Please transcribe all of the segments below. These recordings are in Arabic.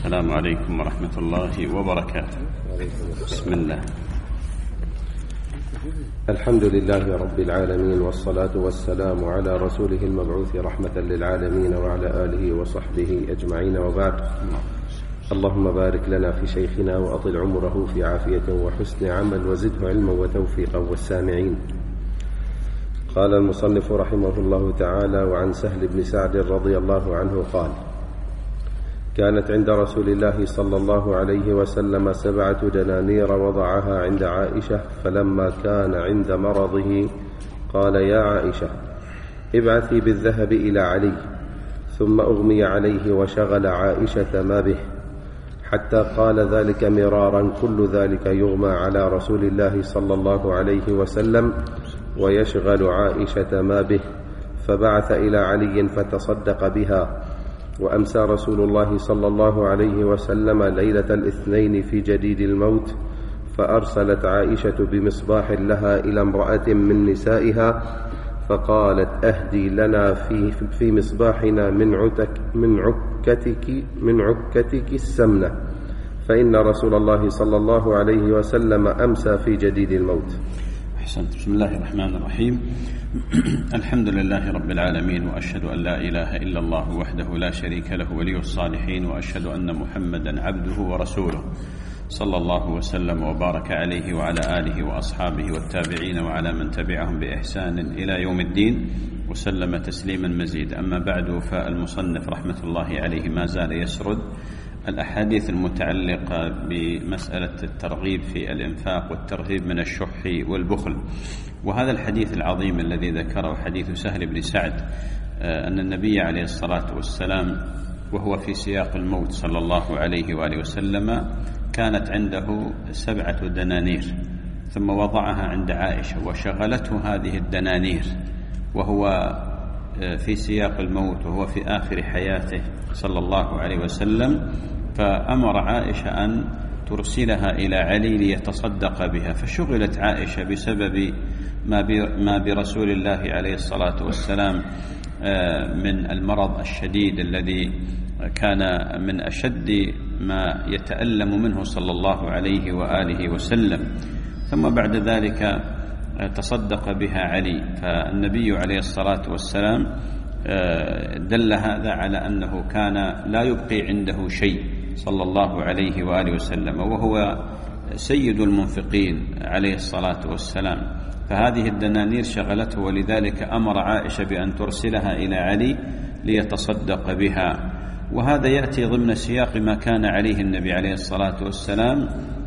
السلام عليكم ورحمة الله وبركاته. بسم الله. الحمد لله رب العالمين، والصلاة والسلام على رسوله المبعوث رحمة للعالمين وعلى آله وصحبه أجمعين، وبعد. اللهم بارك لنا في شيخنا وأطل عمره في عافية وحسن عمل، وزده علما وتوفيقا والسامعين. قال المصنف رحمه الله تعالى: وعن سهل بن سعد رضي الله عنه قال: كانت عند رسول الله صلى الله عليه وسلم 7 دنانير وضعها عند عائشة، فلما كان عند مرضه قال: يا عائشة ابعثي بالذهب إلى علي. ثم أغمي عليه وشغل عائشة ما به، حتى قال ذلك مرارا: كل ذلك يغمى على رسول الله صلى الله عليه وسلم ويشغل عائشة ما به. فبعث إلى علي فتصدق بها. وأمسى رسول الله صلى الله عليه وسلم ليلة الاثنين في جديد الموت، فأرسلت عائشة بمصباح لها إلى امرأة من نسائها فقالت: أهدي لنا في مصباحنا من عكتك السمنة، فإن رسول الله صلى الله عليه وسلم أمسى في جديد الموت. أحسنت. بسم الله الرحمن الرحيم. الحمد لله رب العالمين، وأشهد أن لا إله إلا الله وحده لا شريك له ولي الصالحين، وأشهد أن محمدا عبده ورسوله صلى الله وسلم وبارك عليه وعلى آله وأصحابه والتابعين وعلى من تبعهم بإحسان إلى يوم الدين، وسلم تسليما مزيدا. أما بعد، فالمصنف رحمة الله عليه ما زال يسرد الأحاديث المتعلقة بمسألة الترغيب في الإنفاق والترهيب من الشح والبخل. وهذا الحديث العظيم الذي ذكره حديث سهل بن سعد أن النبي عليه الصلاة والسلام وهو في سياق الموت صلى الله عليه وآله وسلم كانت عنده 7 دنانير، ثم وضعها عند عائشة وشغلته هذه الدنانير وهو في سياق الموت وهو في آخر حياته صلى الله عليه وسلم، فأمر عائشة أن ترسلها إلى علي ليتصدق بها. فشغلت عائشة بسبب ما برسول الله عليه الصلاة والسلام من المرض الشديد الذي كان من أشد ما يتألم منه صلى الله عليه وآله وسلم. ثم بعد ذلك تصدق بها علي، فالنبي عليه الصلاة والسلام دل هذا على أنه كان لا يبقي عنده شيء صلى الله عليه وآله وسلم، وهو سيد المنفقين عليه الصلاة والسلام. فهذه الدنانير شغلته، ولذلك أمر عائشة بأن ترسلها إلى علي ليتصدق بها. وهذا يأتي ضمن سياق ما كان عليه النبي عليه الصلاة والسلام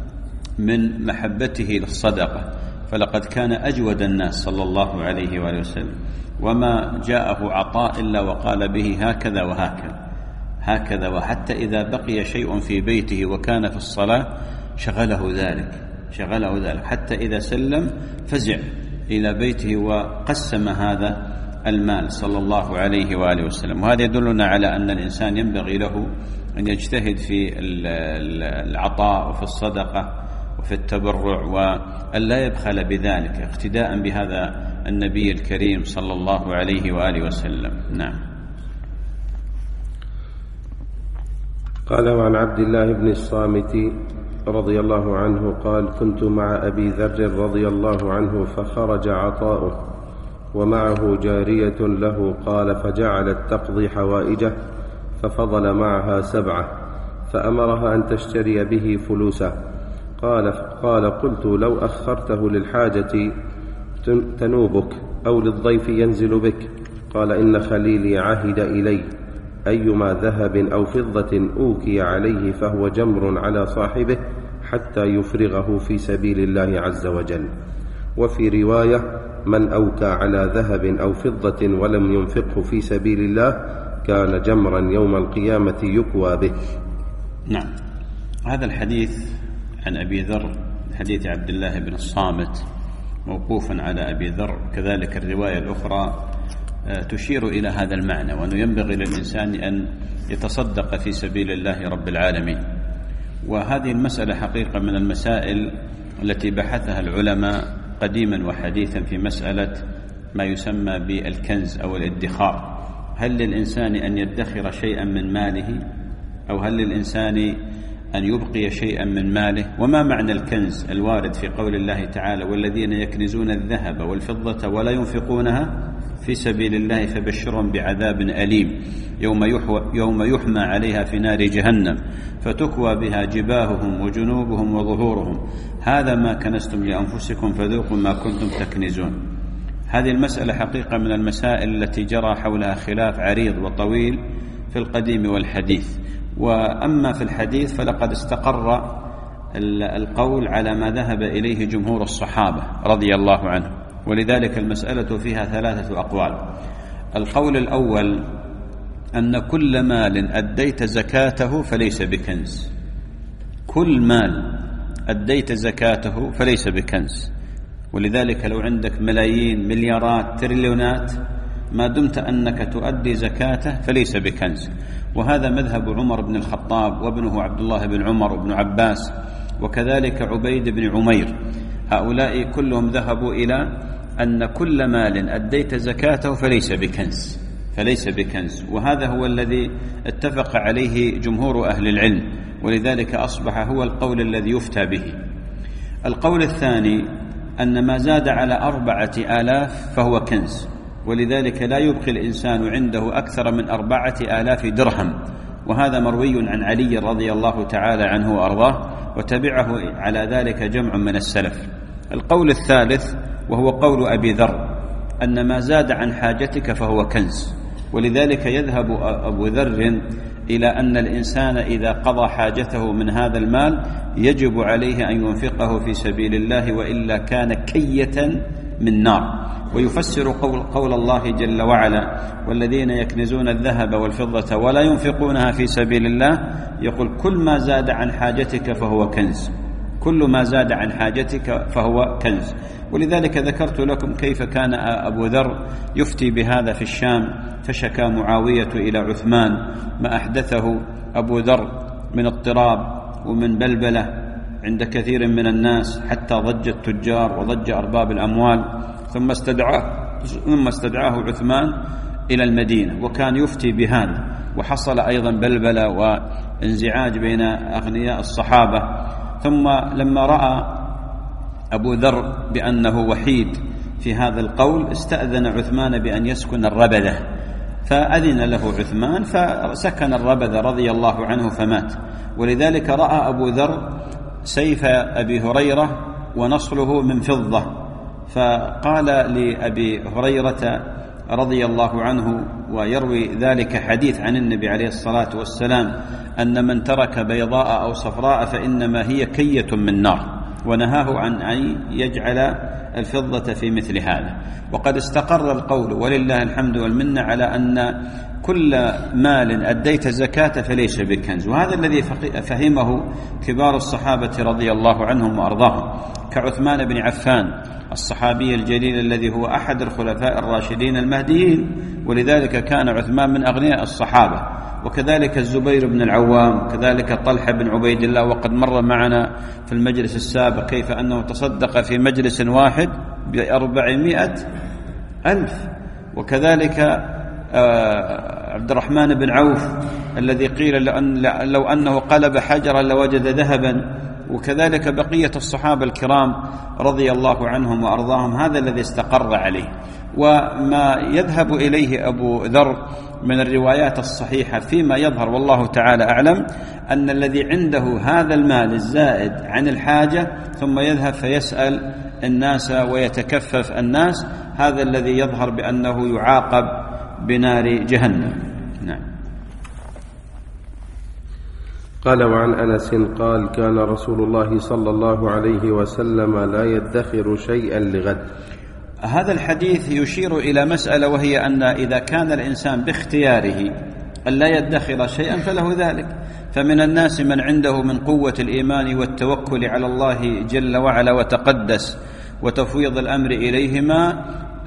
من محبته للصدقة، فلقد كان أجود الناس صلى الله عليه وآله وسلم، وما جاءه عطاء إلا وقال به هكذا وهكذا، وحتى إذا بقي شيء في بيته وكان في الصلاة شغله ذلك، حتى إذا سلم فزع إلى بيته وقسم هذا المال صلى الله عليه وآله وسلم. وهذا يدلنا على أن الإنسان ينبغي له أن يجتهد في العطاء وفي الصدقة وفي التبرع، وأن لا يبخل بذلك، اقتداء بهذا النبي الكريم صلى الله عليه وآله وسلم. نعم. قال: وعن عبد الله بن الصامت رضي الله عنه قال: كنت مع أبي ذر رضي الله عنه فخرج عطاؤه ومعه جارية له، قال: فجعلت تقضي حوائجه ففضل معها 7 فأمرها أن تشتري به فلوسه. قال: قلت: لو أخرته للحاجة تنوبك أو للضيف ينزل بك. قال: إن خليلي عهد إلي أيما ذهب أو فضة أوكي عليه فهو جمر على صاحبه حتى يفرغه في سبيل الله عز وجل. وفي رواية: من أوكى على ذهب أو فضة ولم ينفقه في سبيل الله كان جمرا يوم القيامة يكوى به. نعم. هذا الحديث عن أبي ذر، حديث عبد الله بن الصامت موقوفا على أبي ذر، كذلك الرواية الأخرى تشير إلى هذا المعنى، وأنه ينبغي للإنسان أن يتصدق في سبيل الله رب العالمين. وهذه المسألة حقيقة من المسائل التي بحثها العلماء قديما وحديثا في مسألة ما يسمى بالكنز أو الادخار. هل للإنسان أن يدخر شيئا من ماله أو هل للإنسان أن يبقي شيئا من ماله؟ وما معنى الكنز الوارد في قول الله تعالى: والذين يكنزون الذهب والفضة ولا ينفقونها في سبيل الله فبشرهم بعذاب أليم يوم يحمى عليها في نار جهنم فتكوى بها جباههم وجنوبهم وظهورهم هذا ما كنزتم لأنفسكم فذوقوا ما كنتم تكنزون. هذه المسألة حقيقة من المسائل التي جرى حولها خلاف عريض وطويل في القديم والحديث. وأما في الحديث فلقد استقر القول على ما ذهب إليه جمهور الصحابة رضي الله عنهم، ولذلك المسألة فيها 3 أقوال. القول الأول أن كل مال أديت زكاته فليس بكنز، كل مال أديت زكاته فليس بكنز، ولذلك لو عندك ملايين مليارات تريليونات ما دمت أنك تؤدي زكاته فليس بكنز. وهذا مذهب عمر بن الخطاب وابنه عبد الله بن عمر وابن عباس وكذلك عبيد بن عمير، هؤلاء كلهم ذهبوا إلى أن كل مال أديت زكاته فليس بكنز، وهذا هو الذي اتفق عليه جمهور أهل العلم، ولذلك أصبح هو القول الذي يفتى به. القول الثاني أن ما زاد على 4000 فهو كنز، ولذلك لا يبقي الإنسان عنده أكثر من 4000 درهم، وهذا مروي عن علي رضي الله تعالى عنه وأرضاه، وتبعه على ذلك جمع من السلف. القول الثالث وهو قول أبي ذر أن ما زاد عن حاجتك فهو كنز، ولذلك يذهب أبو ذر إلى أن الإنسان إذا قضى حاجته من هذا المال يجب عليه أن ينفقه في سبيل الله، وإلا كان كية من نار. ويفسر قول الله جل وعلا: والذين يكنزون الذهب والفضة ولا ينفقونها في سبيل الله، يقول: كل ما زاد عن حاجتك فهو كنز، كل ما زاد عن حاجتك فهو كنز. ولذلك ذكرت لكم كيف كان أبو ذر يفتي بهذا في الشام، فشكى معاوية إلى عثمان ما أحدثه أبو ذر من اضطراب ومن بلبلة عند كثير من الناس، حتى ضج التجار وضج أرباب الأموال، ثم استدعاه عثمان إلى المدينة وكان يفتي بهذا، وحصل أيضا بلبلة وانزعاج بين أغنياء الصحابة. ثم لما رأى أبو ذر بأنه وحيد في هذا القول استأذن عثمان بأن يسكن الربذة، فأذن له عثمان فسكن الربذة رضي الله عنه فمات. ولذلك رأى أبو ذر سيف أبي هريرة ونصله من فضة، فقال لأبي هريرة رضي الله عنه، ويروي ذلك حديث عن النبي عليه الصلاة والسلام، أن من ترك بيضاء أو صفراء فإنما هي كية من نار، ونهاه عن أن يجعل الفضة في مثل هذا. وقد استقر القول ولله الحمد والمنة على أن كل مال أديت زكاة فليس بكنز، وهذا الذي فهمه كبار الصحابة رضي الله عنهم وأرضاهم، كعثمان بن عفان الصحابي الجليل الذي هو أحد الخلفاء الراشدين المهديين، ولذلك كان عثمان من أغنياء الصحابة، وكذلك الزبير بن العوام، وكذلك طلحة بن عبيد الله، وقد مر معنا في المجلس السابق كيف أنه تصدق في مجلس واحد ب400,000، وكذلك عبد الرحمن بن عوف الذي قيل لو أنه قلب حجرا لوجد ذهبا، وكذلك بقية الصحابة الكرام رضي الله عنهم وأرضاهم. هذا الذي استقر عليه. وما يذهب إليه أبو ذر من الروايات الصحيحة فيما يظهر والله تعالى أعلم، أن الذي عنده هذا المال الزائد عن الحاجة ثم يذهب فيسأل الناس ويتكفف الناس، هذا الذي يظهر بأنه يعاقب بنار جهنم. نعم. قال: وعن أنس قال: كان رسول الله صلى الله عليه وسلم لا يدخر شيئا لغد. هذا الحديث يشير إلى مسألة، وهي أن إذا كان الإنسان باختياره أن لا يدخر شيئا فله ذلك. فمن الناس من عنده من قوة الإيمان والتوكل على الله جل وعلا وتقدس وتفويض الأمر إليه ما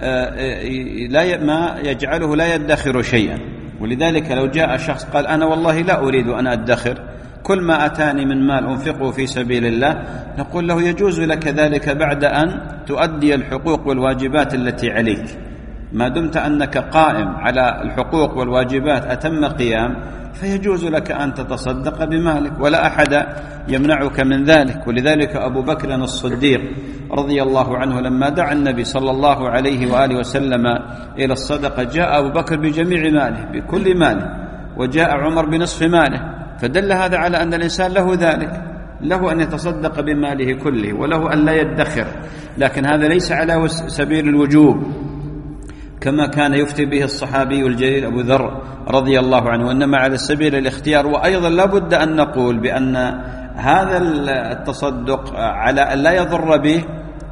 يجعله لا يدخر شيئا. ولذلك لو جاء شخص قال: أنا والله لا أريد أن أدخر، كل ما أتاني من مال أنفقه في سبيل الله، نقول له: يجوز لك ذلك بعد أن تؤدي الحقوق والواجبات التي عليك، ما دمت أنك قائم على الحقوق والواجبات أتم قيام فيجوز لك أن تتصدق بمالك ولا أحد يمنعك من ذلك. ولذلك أبو بكر الصديق رضي الله عنه لما دعا النبي صلى الله عليه وآله وسلم إلى الصدقة جاء أبو بكر بجميع ماله بكل ماله، وجاء عمر بنصف ماله، فدل هذا على أن الإنسان له ذلك، له أن يتصدق بماله كله وله أن لا يدخر، لكن هذا ليس على سبيل الوجوب كما كان يفتي به الصحابي الجليل أبو ذر رضي الله عنه، وإنما على سبيل الاختيار. وأيضا لا بد أن نقول بأن هذا التصدق على أن لا يضر به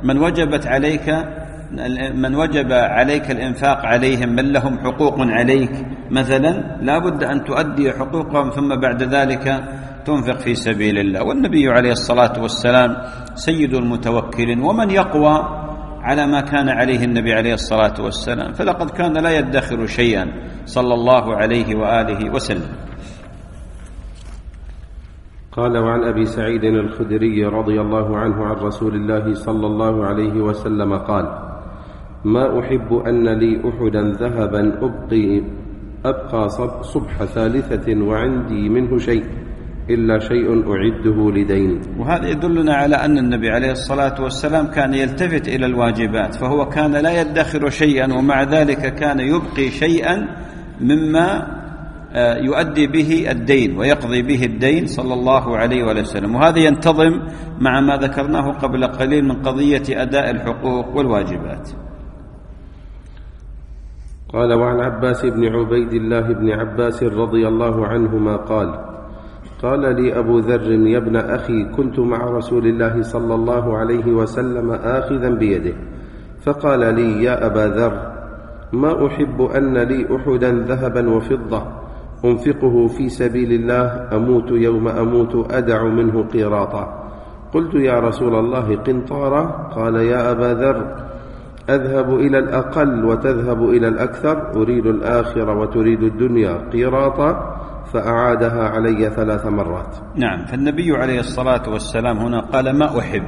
من وجب عليك الإنفاق عليهم، من لهم حقوق عليك مثلا، لا بد أن تؤدي حقوقهم ثم بعد ذلك تنفق في سبيل الله. والنبي عليه الصلاة والسلام سيد المتوكلين، ومن يقوى على ما كان عليه النبي عليه الصلاة والسلام، فلقد كان لا يدخر شيئا صلى الله عليه وآله وسلم. قال: وعن أبي سعيد الخدري رضي الله عنه عن رسول الله صلى الله عليه وسلم قال: ما أحب أن لي أحدا ذهبا أبقى صبح ثالثة وعندي منه شيء إلا شيء أعده لدين. وهذا يدلنا على أن النبي عليه الصلاة والسلام كان يلتفت إلى الواجبات، فهو كان لا يدخر شيئا، ومع ذلك كان يبقي شيئا مما يؤدي به الدين ويقضي به الدين صلى الله عليه وسلم. وهذا ينتظم مع ما ذكرناه قبل قليل من قضية أداء الحقوق والواجبات. قال: وعن عباس بن عبيد الله بن عباس رضي الله عنهما قال: قال لي أبو ذر: يا ابن أخي، كنت مع رسول الله صلى الله عليه وسلم آخذا بيده، فقال لي: يا أبا ذر، ما أحب أن لي أحدا ذهبا وفضة أنفقه في سبيل الله، أموت يوم أموت أدع منه قيراطا. قلت: يا رسول الله، قنطارا؟ قال: يا أبا ذر، أذهب إلى الأقل وتذهب إلى الأكثر، أريد الآخرة وتريد الدنيا، قيراطا. فأعادها علي 3 مرات. نعم، فالنبي عليه الصلاة والسلام هنا قال: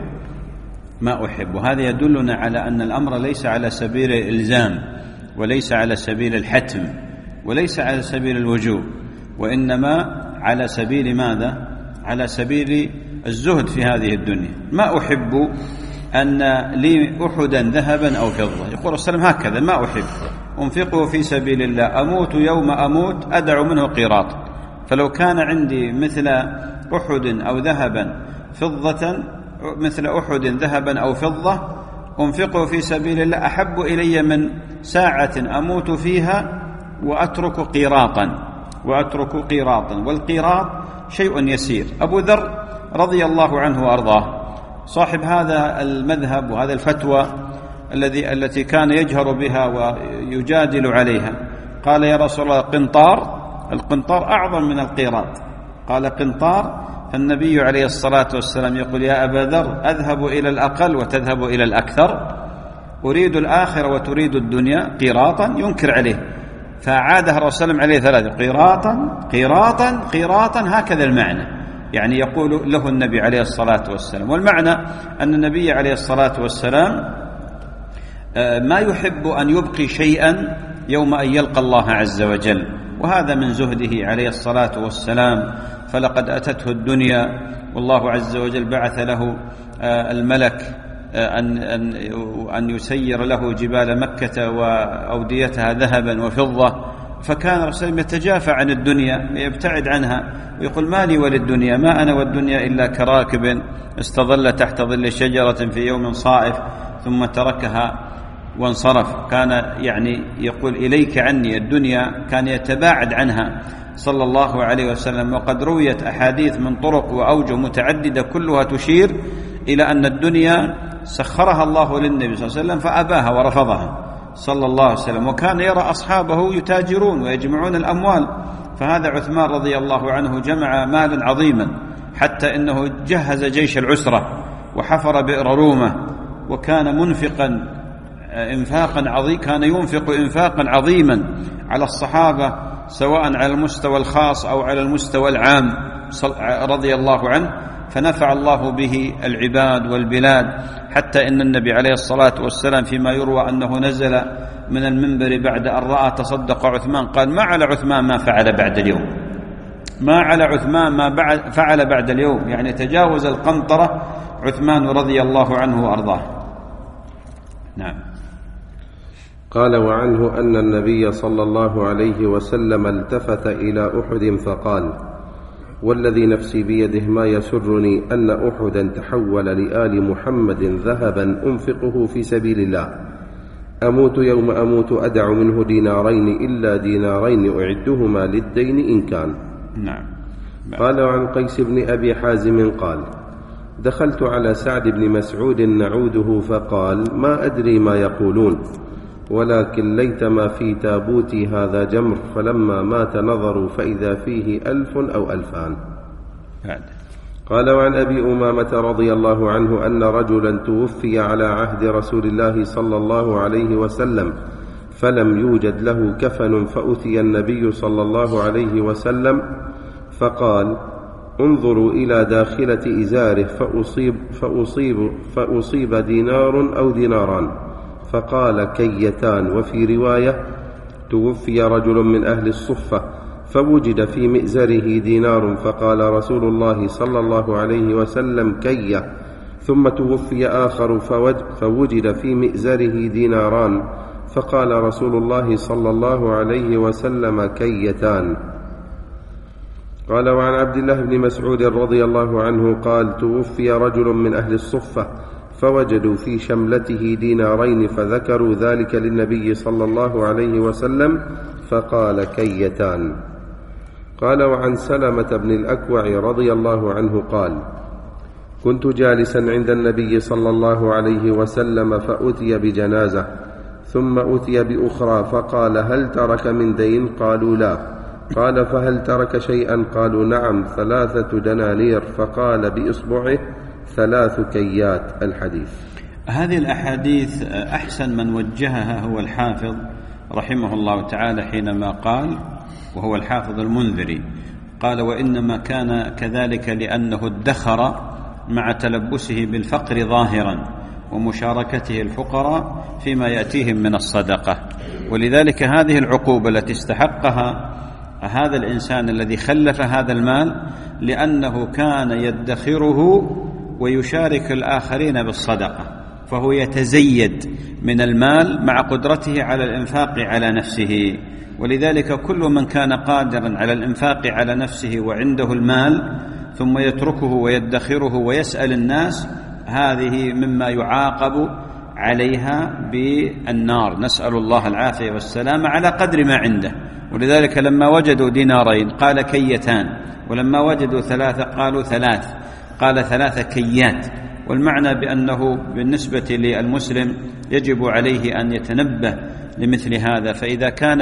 ما أحب، وهذا يدلنا على أن الأمر ليس على سبيل الإلزام، وليس على سبيل الحتم، وليس على سبيل الوجوب، وإنما على سبيل ماذا؟ على سبيل الزهد في هذه الدنيا. ما أحب أن لي أحدا ذهبا أو فضة، يقول السلام هكذا: ما أحب أنفقه في سبيل الله، أموت يوم أموت أدع منه قيراط. فلو كان عندي مثل أحد أو ذهبا فضة، مثل أحد ذهبا أو فضة أنفقه في سبيل الله أحب إلي من ساعة أموت فيها وأترك قيراطا، والقيراط شيء يسير. أبو ذر رضي الله عنه وأرضاه صاحب هذا المذهب وهذا الفتوى التي كان يجهر بها ويجادل عليها، قال: يا رسول الله، القنطار أعظم من القيراط. قال: قنطار؟ فالنبي عليه الصلاة والسلام يقول: يا أبا ذر، أذهب إلى الأقل وتذهب إلى الأكثر، أريد الآخرة وتريد الدنيا، قيراطا. ينكر عليه، فأعادها الرسول عليه 3: قيراطا، هكذا المعنى، يعني يقول له النبي عليه الصلاة والسلام. والمعنى أن النبي عليه الصلاة والسلام ما يحب أن يبقي شيئا يوم أن يلقى الله عز وجل، وهذا من زهده عليه الصلاة والسلام. فلقد أتته الدنيا والله عز وجل بعث له الملك أن يسير له جبال مكة وأوديتها ذهبا وفضة، فكان رسول يتجافى عن الدنيا ويبتعد عنها ويقول: ما لي وللدنيا، ما أنا والدنيا إلا كراكب استظل تحت ظل شجرة في يوم صائف ثم تركها وانصرف. كان يعني يقول: إليك عني الدنيا، كان يتباعد عنها صلى الله عليه وسلم. وقد رويت أحاديث من طرق وأوجه متعددة كلها تشير إلى أن الدنيا سخرها الله للنبي صلى الله عليه وسلم فأباها ورفضها صلى الله عليه وسلم، وكان يرى أصحابه يتاجرون ويجمعون الأموال. فهذا عثمان رضي الله عنه جمع مالا عظيما حتى إنه جهز جيش العسرة وحفر بئر رومة، وكان منفقا إنفاقا عظيما، كان ينفق إنفاقا عظيما على الصحابة سواء على المستوى الخاص أو على المستوى العام رضي الله عنه، فنفع الله به العباد والبلاد، حتى إن النبي عليه الصلاة والسلام فيما يروى أنه نزل من المنبر بعد أن رأى تصدق عثمان قال: ما على عثمان ما فعل بعد اليوم، ما على عثمان ما فعل بعد اليوم، يعني تجاوز القنطرة عثمان رضي الله عنه وأرضاه. نعم. قال: وعنه أن النبي صلى الله عليه وسلم التفت إلى أحد فقال: والذي نفسي بيده ما يسرني أن أحدا تحول لآل محمد ذهبا أنفقه في سبيل الله، أموت يوم أموت أدع منه دينارين إلا دينارين أعدهما للدين إن كان. نعم. قال: وعن قيس بن أبي حازم قال: دخلت على سعد بن مسعود نعوده فقال: ما أدري ما يقولون، ولكن ليتما في تابوتي هذا جمر، فلما مات نظروا فإذا فيه 1000 أو 2000. قال: وعن أبي أمامة رضي الله عنه أن رجلا توفي على عهد رسول الله صلى الله عليه وسلم فلم يوجد له كفن، فأتي النبي صلى الله عليه وسلم فقال: انظروا إلى داخلة إزاره فأصيب دينار أو ديناران، فقال: كيتان. وفي رواية: توفي رجل من أهل الصفة فوجد في مئزره دينار، فقال رسول الله صلى الله عليه وسلم: كية. ثم توفي آخر فوجد في مئزره ديناران، فقال رسول الله صلى الله عليه وسلم: كيتان. قال: وعن عبد الله بن مسعود رضي الله عنه قال: توفي رجل من أهل الصفة فوجدوا في شملته دينارين، فذكروا ذلك للنبي صلى الله عليه وسلم فقال: كيتان. قال: وعن سلمة بن الأكوع رضي الله عنه قال: كنت جالسا عند النبي صلى الله عليه وسلم فأتي بجنازة، ثم أتي بأخرى، فقال: هل ترك من دين؟ قالوا: لا. قال: فهل ترك شيئا؟ قالوا: نعم، 3 دنانير. فقال بإصبعه: 3 كيات. الحديث. هذه الأحاديث أحسن من وجهها هو الحافظ رحمه الله تعالى حينما قال، وهو الحافظ المنذري، قال: وإنما كان كذلك لأنه ادخر مع تلبسه بالفقر ظاهرا ومشاركته الفقراء فيما يأتيهم من الصدقة، ولذلك هذه العقوبة التي استحقها هذا الإنسان الذي خلف هذا المال لأنه كان يدخره ويشارك الآخرين بالصدقة، فهو يتزيد من المال مع قدرته على الإنفاق على نفسه. ولذلك كل من كان قادرا على الإنفاق على نفسه وعنده المال ثم يتركه ويدخره ويسأل الناس، هذه مما يعاقب عليها بالنار، نسأل الله العافية والسلام، على قدر ما عنده. ولذلك لما وجدوا دينارين قال: كيتان، ولما وجدوا 3 قالوا 3، قال 3 كيات. والمعنى بأنه بالنسبة للمسلم يجب عليه أن يتنبه لمثل هذا، فإذا كان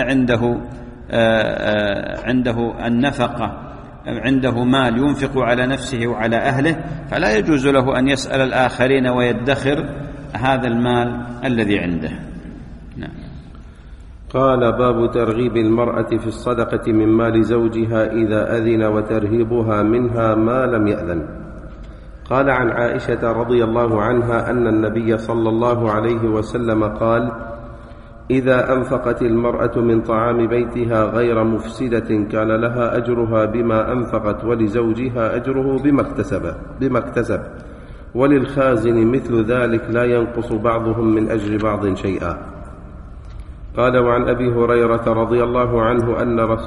عنده النفقة، عنده مال ينفق على نفسه وعلى أهله، فلا يجوز له أن يسأل الآخرين ويدخر هذا المال الذي عنده. نعم. قال: باب ترغيب المرأة في الصدقة من مال زوجها إذا أذن، وترهيبها منها ما لم يأذن. قال: عن عائشة رضي الله عنها أن النبي صلى الله عليه وسلم قال: إذا أنفقت المرأة من طعام بيتها غير مفسدة كان لها أجرها بما أنفقت، ولزوجها أجره بما اكتسب، وللخازن مثل ذلك، لا ينقص بعضهم من أجر بعض شيئا. قال: وعن أبي هريرة رضي الله عنه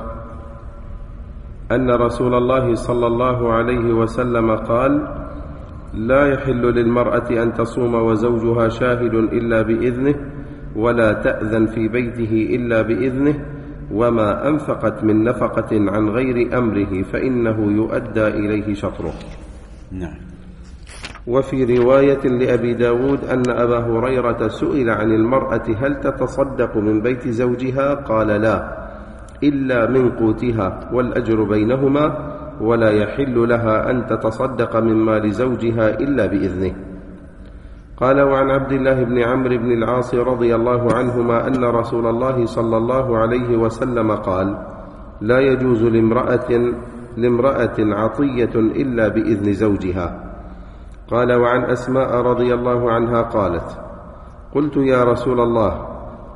أن رسول الله صلى الله عليه وسلم قال: لا يحل للمرأة أن تصوم وزوجها شاهد إلا بإذنه، ولا تأذن في بيته إلا بإذنه، وما أنفقت من نفقة عن غير أمره فإنه يؤدى إليه شطره. نعم. وفي رواية لأبي داود أن أبا هريرة سئل عن المرأة: هل تتصدق من بيت زوجها؟ قال: لا، إلا من قوتها، والأجر بينهما، ولا يحل لها أن تتصدق من مال زوجها إلا بإذنه. قال: وعن عبد الله بن عمرو بن العاص رضي الله عنهما أن رسول الله صلى الله عليه وسلم قال: لا يجوز لامرأة عطية إلا بإذن زوجها. قال: وعن أسماء رضي الله عنها قالت: قلت: يا رسول الله،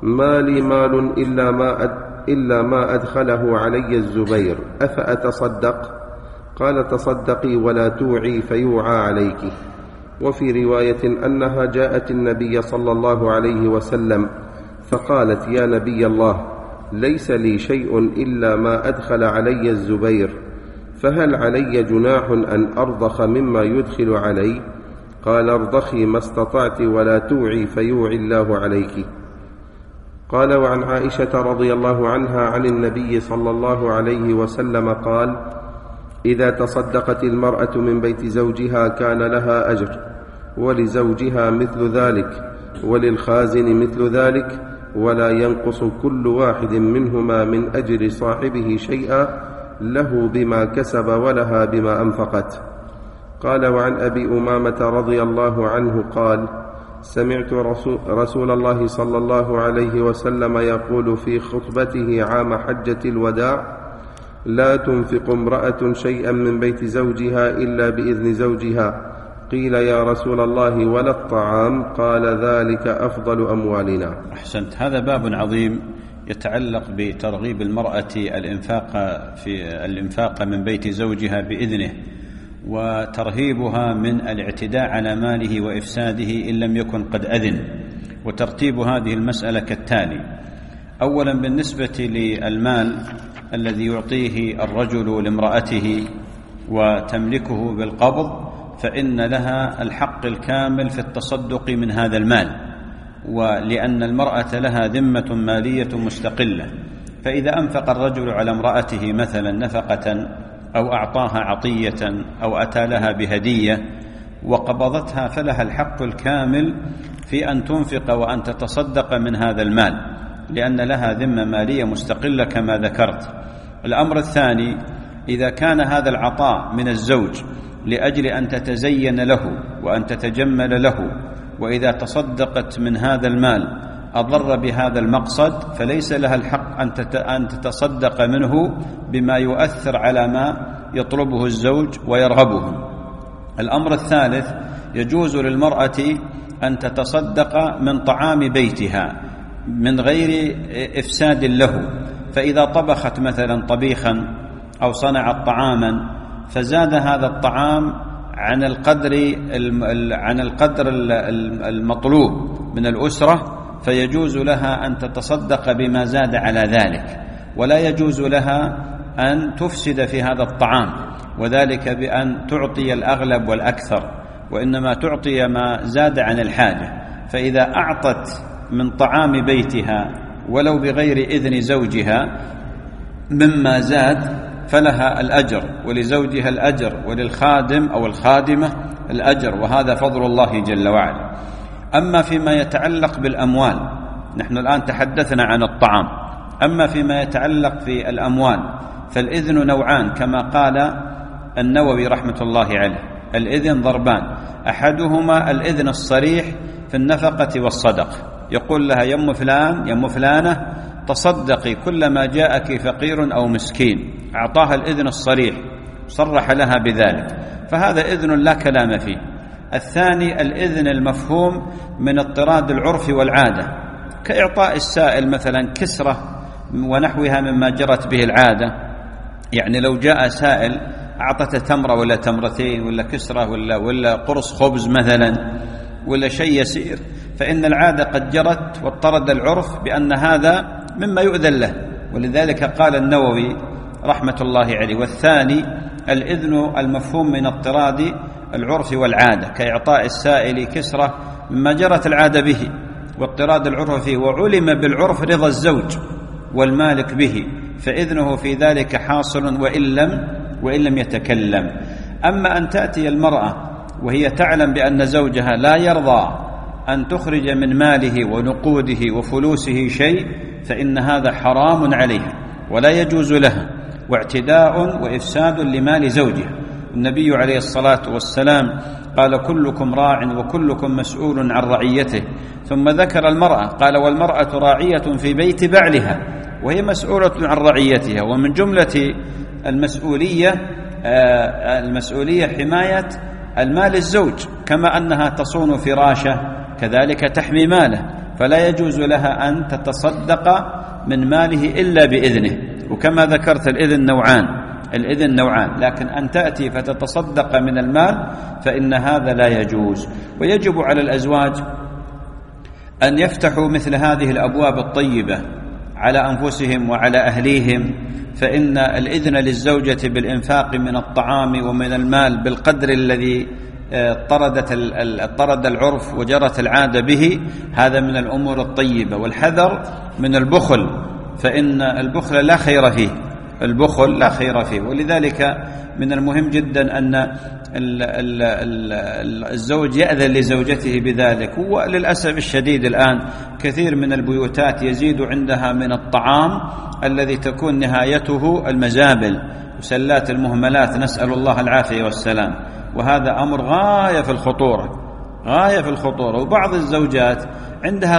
ما لي مال إلا ما أدخله علي الزبير، أفأتصدق؟ قال: تصدقي ولا توعي فيوعى عليك. وفي رواية أنها جاءت النبي صلى الله عليه وسلم فقالت: يا نبي الله، ليس لي شيء إلا ما أدخل علي الزبير، فهل علي جناح أن أرضخ مما يدخل علي؟ قال: ارضخي ما استطعت ولا توعي فيوعي الله عليك. قال: وعن عائشة رضي الله عنها عن النبي صلى الله عليه وسلم قال: إذا تصدقت المرأة من بيت زوجها كان لها أجر، ولزوجها مثل ذلك، وللخازن مثل ذلك، ولا ينقص كل واحد منهما من أجر صاحبه شيئا، له بما كسب ولها بما أنفقت. قال: وعن أبي أمامة رضي الله عنه قال: سمعت رسول الله صلى الله عليه وسلم يقول في خطبته عام حجة الوداع: لا تنفق امرأة شيئا من بيت زوجها إلا بإذن زوجها. قيل: يا رسول الله ولا الطعام؟ قال: ذلك أفضل أموالنا. أحسنت. هذا باب عظيم يتعلق بترغيب المرأة الإنفاق من بيت زوجها بإذنه، وترهيبها من الاعتداء على ماله وإفساده إن لم يكن قد أذن. وترتيب هذه المسألة كالتالي: أولا، بالنسبة للمال الذي يعطيه الرجل لامرأته وتملكه بالقبض، فإن لها الحق الكامل في التصدق من هذا المال، ولأن المرأة لها ذمة مالية مستقلة. فإذا أنفق الرجل على امرأته مثلا نفقة، أو أعطاها عطية، أو أتى لها بهدية وقبضتها، فلها الحق الكامل في أن تنفق وأن تتصدق من هذا المال، لأن لها ذمة مالية مستقلة كما ذكرت. الأمر الثاني: إذا كان هذا العطاء من الزوج لأجل أن تتزين له وأن تتجمل له، وإذا تصدقت من هذا المال أضر بهذا المقصد، فليس لها الحق أن تتصدق منه بما يؤثر على ما يطلبه الزوج ويرغبه. الأمر الثالث: يجوز للمرأة أن تتصدق من طعام بيتها من غير إفساد له. فإذا طبخت مثلا طبيخا أو صنعت طعاما فزاد هذا الطعام عن القدر المطلوب من الأسرة، فيجوز لها أن تتصدق بما زاد على ذلك، ولا يجوز لها أن تفسد في هذا الطعام، وذلك بأن تعطي الأغلب والأكثر، وإنما تعطي ما زاد عن الحاجة. فإذا أعطت من طعام بيتها ولو بغير إذن زوجها مما زاد فلها الأجر، ولزوجها الأجر، وللخادم أو الخادمة الأجر، وهذا فضل الله جل وعلا. أما فيما يتعلق بالأموال، نحن الآن تحدثنا عن الطعام، أما فيما يتعلق في الأموال فالإذن نوعان كما قال النووي رحمة الله عليه. الإذن ضربان: أحدهما الإذن الصريح في النفقة والصدقة، يقول لها: يم فلان يم فلانة تصدقي كلما جاءك فقير أو مسكين، أعطاها الإذن الصريح، صرح لها بذلك، فهذا إذن لا كلام فيه. الثاني الإذن المفهوم من اضطراد العرف والعادة، كإعطاء السائل مثلا كسرة ونحوها مما جرت به العادة. يعني لو جاء سائل أعطته تمرة ولا تمرتين ولا كسرة ولا قرص خبز مثلا ولا شيء يسير، فإن العادة قد جرت واضطرد العرف بأن هذا مما يؤذن له، ولذلك قال النووي رحمة الله عليه: والثاني الإذن المفهوم من اضطراد العرف والعادة، كإعطاء السائل كسرة مما جرت العادة به واضطراد العرف فيه، وعلم بالعرف رضا الزوج والمالك به، فإذنه في ذلك حاصل وإن لم يتكلم. أما أن تأتي المرأة وهي تعلم بأن زوجها لا يرضى أن تخرج من ماله ونقوده وفلوسه شيء، فإن هذا حرام عليها ولا يجوز لها، واعتداء وإفساد لمال زوجها. النبي عليه الصلاة والسلام قال: كلكم راع وكلكم مسؤول عن رعيته، ثم ذكر المرأة قال: والمرأة راعية في بيت بعلها وهي مسؤولة عن رعيتها. ومن جملة المسؤولية حماية المال الزوج، كما أنها تصون فراشه كذلك تحمي ماله، فلا يجوز لها أن تتصدق من ماله إلا بإذنه. وكما ذكرت الإذن نوعان، لكن أن تأتي فتتصدق من المال فإن هذا لا يجوز. ويجب على الأزواج أن يفتحوا مثل هذه الأبواب الطيبة على أنفسهم وعلى أهليهم، فإن الإذن للزوجة بالإنفاق من الطعام ومن المال بالقدر الذي طرد العرف وجرت العادة به، هذا من الأمور الطيبة. والحذر من البخل، فإن البخل لا خير فيه. ولذلك من المهم جدا أن الزوج يأذن لزوجته بذلك. وللأسف الشديد الآن كثير من البيوتات يزيد عندها من الطعام الذي تكون نهايته المزابل وسلات المهملات، نسأل الله العافية والسلام، وهذا أمر غاية في الخطورة. وبعض الزوجات عندها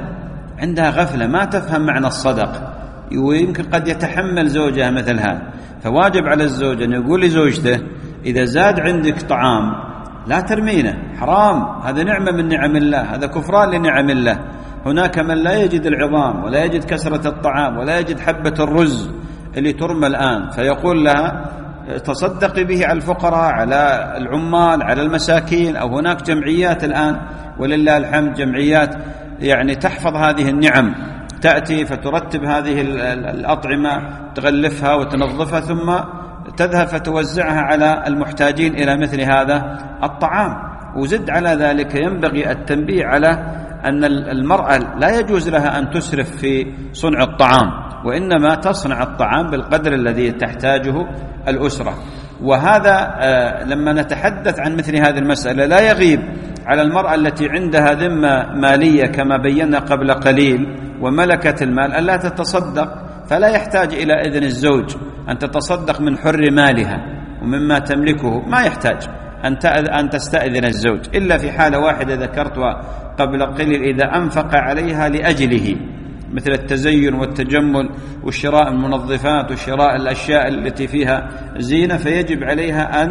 غفلة ما تفهم معنى الصدق، ويمكن قد يتحمل زوجها مثل هذا. فواجب على الزوج أن يقول لزوجته إذا زاد عندك طعام لا ترمينه، حرام، هذا نعمة من نعم الله، هذا كفران لنعم الله. هناك من لا يجد العظام ولا يجد كسرة الطعام ولا يجد حبة الرز اللي ترمى الآن، فيقول لها تصدقي به على الفقراء، على العمال، على المساكين. أو هناك جمعيات الآن ولله الحمد، جمعيات يعني تحفظ هذه النعم، تأتي فترتب هذه الأطعمة، تغلفها وتنظفها، ثم تذهب فتوزعها على المحتاجين إلى مثل هذا الطعام. وزد على ذلك ينبغي التنبيه على أن المرأة لا يجوز لها أن تسرف في صنع الطعام، وإنما تصنع الطعام بالقدر الذي تحتاجه الأسرة. وهذا لما نتحدث عن مثل هذه المسألة لا يغيب على المرأة التي عندها ذمة مالية كما بينا قبل قليل وملكة المال ألا تتصدق، فلا يحتاج إلى إذن الزوج أن تتصدق من حر مالها ومما تملكه، ما يحتاج أن تستأذن الزوج إلا في حالة واحدة ذكرتها قبل قليل، إذا أنفق عليها لأجله، مثل التزين والتجمل وشراء المنظفات وشراء الأشياء التي فيها زينة، فيجب عليها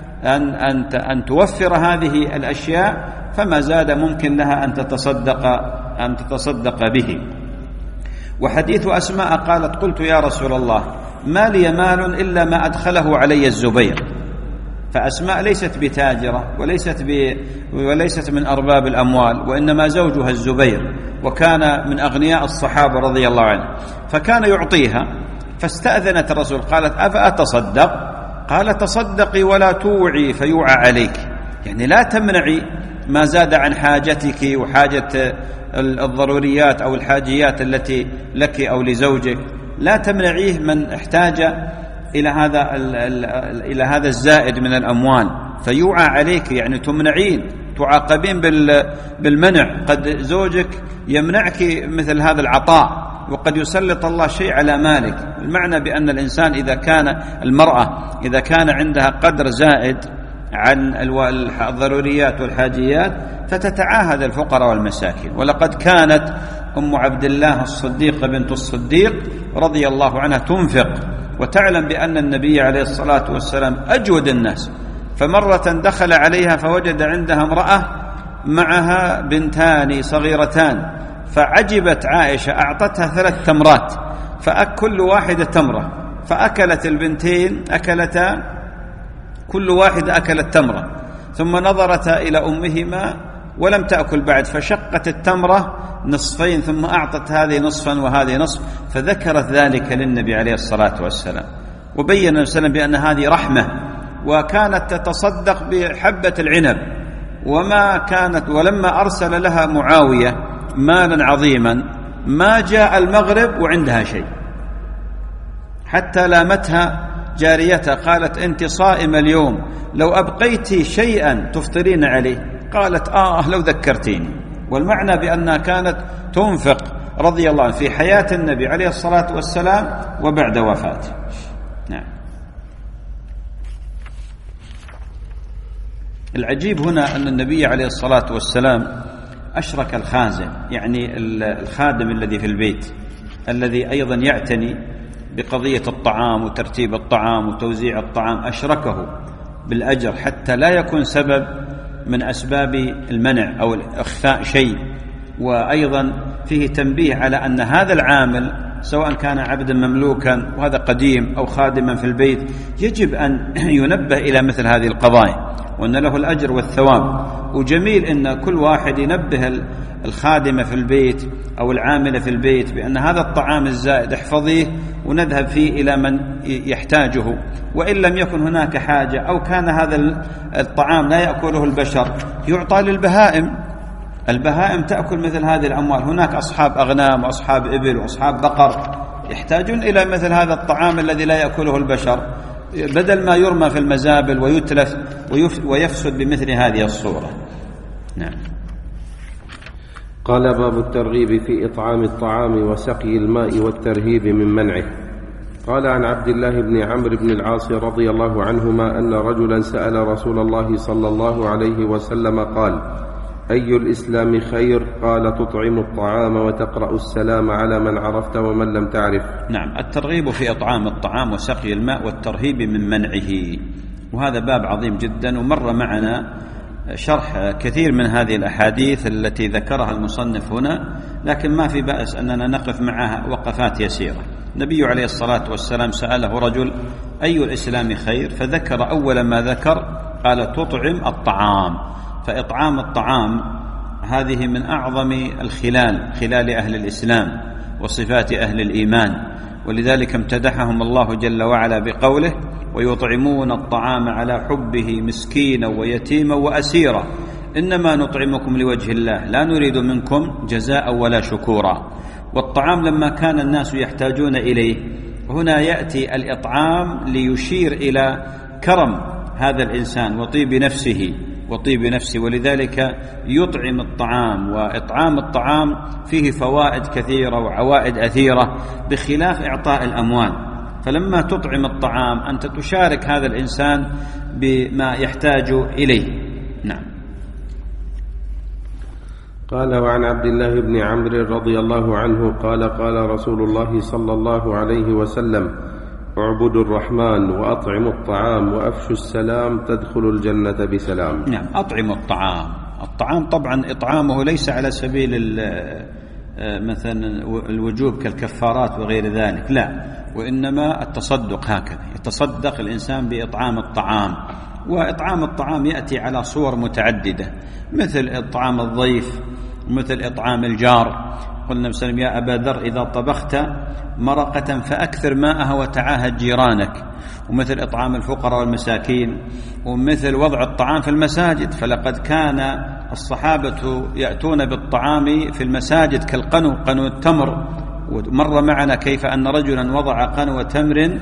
أن توفر هذه الأشياء، فما زاد ممكن لها أن تتصدق به. وحديث أسماء قالت قلت يا رسول الله ما لي مال إلا ما أدخله علي الزبير. فأسماء ليست بتاجرة وليست من أرباب الأموال، وإنما زوجها الزبير، وكان من أغنياء الصحابة رضي الله عنه، فكان يعطيها. فاستأذنت الرسول قالت أفأتصدق؟ قال تصدقي ولا توعي فيوعى عليك، يعني لا تمنعي ما زاد عن حاجتك وحاجة الضروريات أو الحاجيات التي لك أو لزوجك، لا تمنعيه من احتاج إلى هذا الزائد من الأموال، فيوعى عليك، يعني تمنعين، تعاقبين بالمنع. قد زوجك يمنعك مثل هذا العطاء، وقد يسلط الله شيء على مالك. المعنى بأن الإنسان المرأة إذا كان عندها قدر زائد عن الضروريات والحاجيات فتتعاهد الفقراء والمساكين. ولقد كانت أم عبد الله الصديقة بنت الصديق رضي الله عنها تنفق، وتعلم بأن النبي عليه الصلاة والسلام أجود الناس. فمرة دخل عليها فوجد عندها امرأة معها بنتان صغيرتان، فعجبت عائشة، أعطتها 3 تمرات، فكل واحدة تمرة، فأكلت البنتين كل واحدة أكلت تمرة، ثم نظرتا إلى أمهما ولم تأكل بعد، فشقت التمرة نصفين، ثم أعطت هذه نصفا وهذه نصف، فذكرت ذلك للنبي عليه الصلاة والسلام، وبين النبي صلى الله عليه وسلم بأن هذه رحمة. وكانت تتصدق بحبة العنب، ولما أرسل لها معاوية مالا عظيما ما جاء المغرب وعندها شيء، حتى لامتها جاريتها قالت أنت صائمة اليوم، لو أبقيت شيئا تفطرين عليه، قالت لو ذكرتيني. والمعنى بأنها كانت تنفق رضي الله عنه في حياة النبي عليه الصلاة والسلام وبعد وفاته. نعم. العجيب هنا أن النبي عليه الصلاة والسلام أشرك الخازن، يعني الخادم الذي في البيت الذي أيضا يعتني بقضية الطعام وترتيب الطعام وتوزيع الطعام، أشركه بالأجر حتى لا يكون سبب من أسباب المنع أو إخفاء شيء وأيضا فيه تنبيه على أن هذا العامل سواء كان عبدا مملوكا وهذا قديم أو خادما في البيت يجب أن ينبه إلى مثل هذه القضايا، وأن له الأجر والثواب. وجميل أن كل واحد ينبه الخادمة في البيت أو العاملة في البيت بأن هذا الطعام الزائد احفظيه ونذهب فيه إلى من يحتاجه، وإن لم يكن هناك حاجة أو كان هذا الطعام لا يأكله البشر يعطى للبهائم. البهائم تأكل مثل هذه الأموال، هناك أصحاب أغنام وأصحاب إبل وأصحاب بقر يحتاجون إلى مثل هذا الطعام الذي لا يأكله البشر، بدل ما يرمى في المزابل ويتلف ويفسد بمثل هذه الصورة. نعم. قال: باب الترغيب في إطعام الطعام وسقي الماء والترهيب من منعه. قال: عن عبد الله بن عمرو بن العاص رضي الله عنهما أن رجلا سأل رسول الله صلى الله عليه وسلم قال: أي الإسلام خير؟ قال: تطعم الطعام وتقرأ السلام على من عرفت ومن لم تعرف. نعم. الترغيب في إطعام الطعام وسقي الماء والترهيب من منعه، وهذا باب عظيم جدا، ومر معنا شرح كثير من هذه الأحاديث التي ذكرها المصنف هنا، لكن ما في بأس أننا نقف معها وقفات يسيرة. النبي عليه الصلاة والسلام سأله رجل: أي الإسلام خير؟ فذكر أول ما ذكر قال: تطعم الطعام. فإطعام الطعام هذه من أعظم خلال أهل الإسلام وصفات أهل الإيمان، ولذلك امتدحهم الله جل وعلا بقوله: ويطعمون الطعام على حبه مسكينا ويتيما وأسيرا إنما نطعمكم لوجه الله لا نريد منكم جزاء ولا شكورا. والطعام لما كان الناس يحتاجون إليه، هنا يأتي الإطعام ليشير إلى كرم هذا الإنسان وطيب نفسه، ولذلك يطعم الطعام. وإطعام الطعام فيه فوائد كثيرة وعوائد أثيرة بخلاف إعطاء الأموال. فلما تطعم الطعام أنت تشارك هذا الإنسان بما يحتاج إليه. نعم. قال: وعن عبد الله بن عمرو رضي الله عنه قال: قال رسول الله صلى الله عليه وسلم: اعبدوا الرحمن وأطعموا الطعام وأفشوا السلام تدخلوا الجنة بسلام. نعم. أطعموا الطعام طبعا إطعامه ليس على سبيل مثلا الوجوب كالكفارات وغير ذلك، لا، وإنما التصدق، هكذا يتصدق الإنسان بإطعام الطعام. وإطعام الطعام يأتي على صور متعددة، مثل إطعام الضيف، مثل إطعام الجار. قلنا وسلم: يا أبا ذر إذا طبخت مرقة فأكثر ماءها وتعاهد جيرانك. ومثل إطعام الفقراء والمساكين، ومثل وضع الطعام في المساجد. فلقد كان الصحابة يأتون بالطعام في المساجد قنو التمر، ومر معنا كيف أن رجلا وضع قنو تمر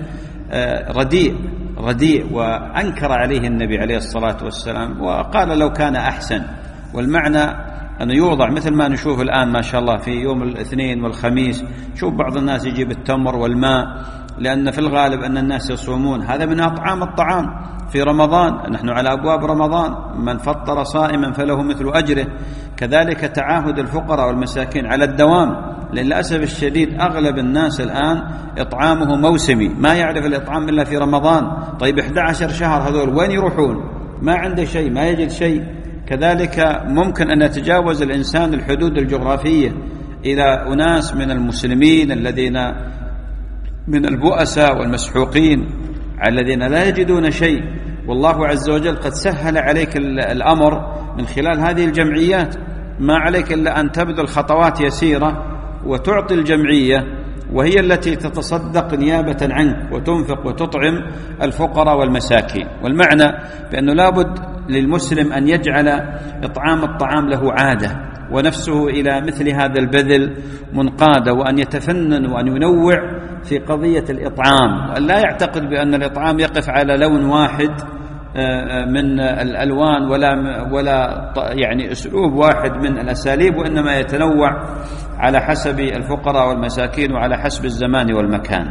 رديء وأنكر عليه النبي عليه الصلاة والسلام وقال: لو كان أحسن. والمعنى أنه يوضع مثل ما نشوف الآن ما شاء الله في يوم الاثنين والخميس، شوف بعض الناس يجيب التمر والماء، لأن في الغالب أن الناس يصومون. هذا من أطعام الطعام في رمضان، نحن على أبواب رمضان، من فطر صائما فله مثل أجره. كذلك تعاهد الفقراء والمساكين على الدوام، للأسف الشديد أغلب الناس الآن إطعامه موسمي، ما يعرف الإطعام إلا في رمضان. طيب 11 شهر هذول وين يروحون؟ ما عنده شيء، ما يجد شيء. كذلك ممكن أن يتجاوز الإنسان الحدود الجغرافية إلى أناس من المسلمين الذين من البؤساء والمسحوقين الذين لا يجدون شيء، والله عز وجل قد سهل عليك الأمر من خلال هذه الجمعيات. ما عليك إلا أن تبذل خطوات يسيرة وتعطي الجمعية، وهي التي تتصدق نيابة عنك وتنفق وتطعم الفقراء والمساكين. والمعنى بأنه لابد للمسلم أن يجعل إطعام الطعام له عادة، ونفسه إلى مثل هذا البذل منقادة، وأن يتفنن وأن ينوع في قضية الإطعام، وأن لا يعتقد بأن الإطعام يقف على لون واحد من الألوان ولا يعني أسلوب واحد من الأساليب، وإنما يتنوع على حسب الفقراء والمساكين وعلى حسب الزمان والمكان.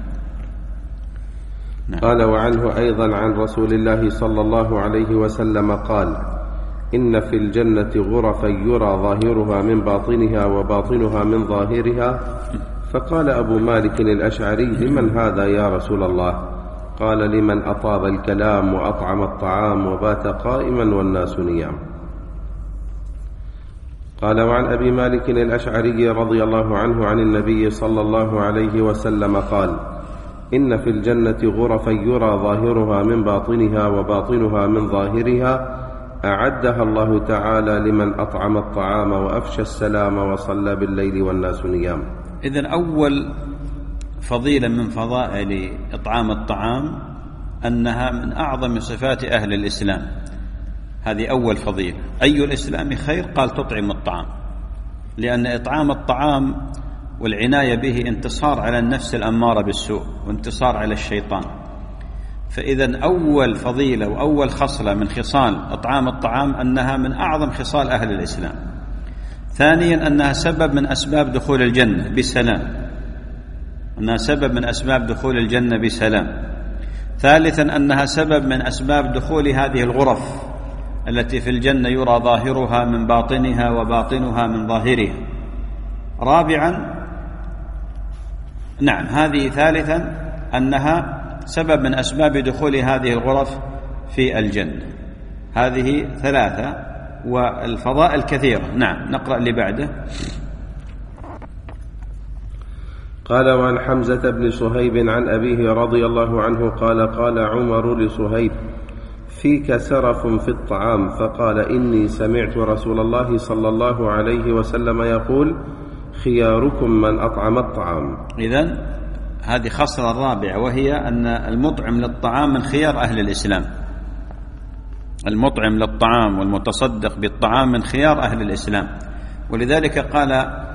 قال: وعنه أيضا عن رسول الله صلى الله عليه وسلم قال: إن في الجنة غرفا يرى ظاهرها من باطنها وباطنها من ظاهرها. فقال أبو مالك الأشعري: لمن هذا يا رسول الله؟ قال: لمن أطاب الكلام وأطعم الطعام وبات قائما والناس نيام. قال: وعن أبي مالك الأشعري رضي الله عنه عن النبي صلى الله عليه وسلم قال: إن في الجنة غرفا يرى ظاهرها من باطنها وباطنها من ظاهرها أعدها الله تعالى لمن أطعم الطعام وأفشى السلام وصلى بالليل والناس نيام. إذن أول فضيلة من فضائل إطعام الطعام أنها من أعظم صفات أهل الإسلام. هذه أول فضيلة. أي الإسلام خير؟ قال: تطعم الطعام، لأن إطعام الطعام والعناية به انتصار على النفس الأمارة بالسوء وانتصار على الشيطان. فإذا أول فضيلة وأول خصلة من خصال إطعام الطعام أنها من أعظم خصال أهل الإسلام. ثانيا أنها سبب من أسباب دخول الجنة بسلام، أنها سبب من أسباب دخول الجنة بسلام. ثالثا أنها سبب من أسباب دخول هذه الغرف التي في الجنة يرى ظاهرها من باطنها وباطنها من ظاهرها. رابعا هذه ثالثا أنها سبب من أسباب دخول هذه الغرف في الجنة. هذه ثلاثة، والفضائل كثيرة. نقرأ اللي بعده. قال: وعن حمزة بن صهيب عن أبيه رضي الله عنه قال: قال عمر لصهيب: فيك سرف في الطعام. فقال: إني سمعت رسول الله صلى الله عليه وسلم يقول: خياركم من أطعم الطعام. إذن هذه خصلة الرابعة، وهي أن المطعم للطعام من خيار أهل الإسلام. المطعم للطعام والمتصدق بالطعام من خيار أهل الإسلام. ولذلك قال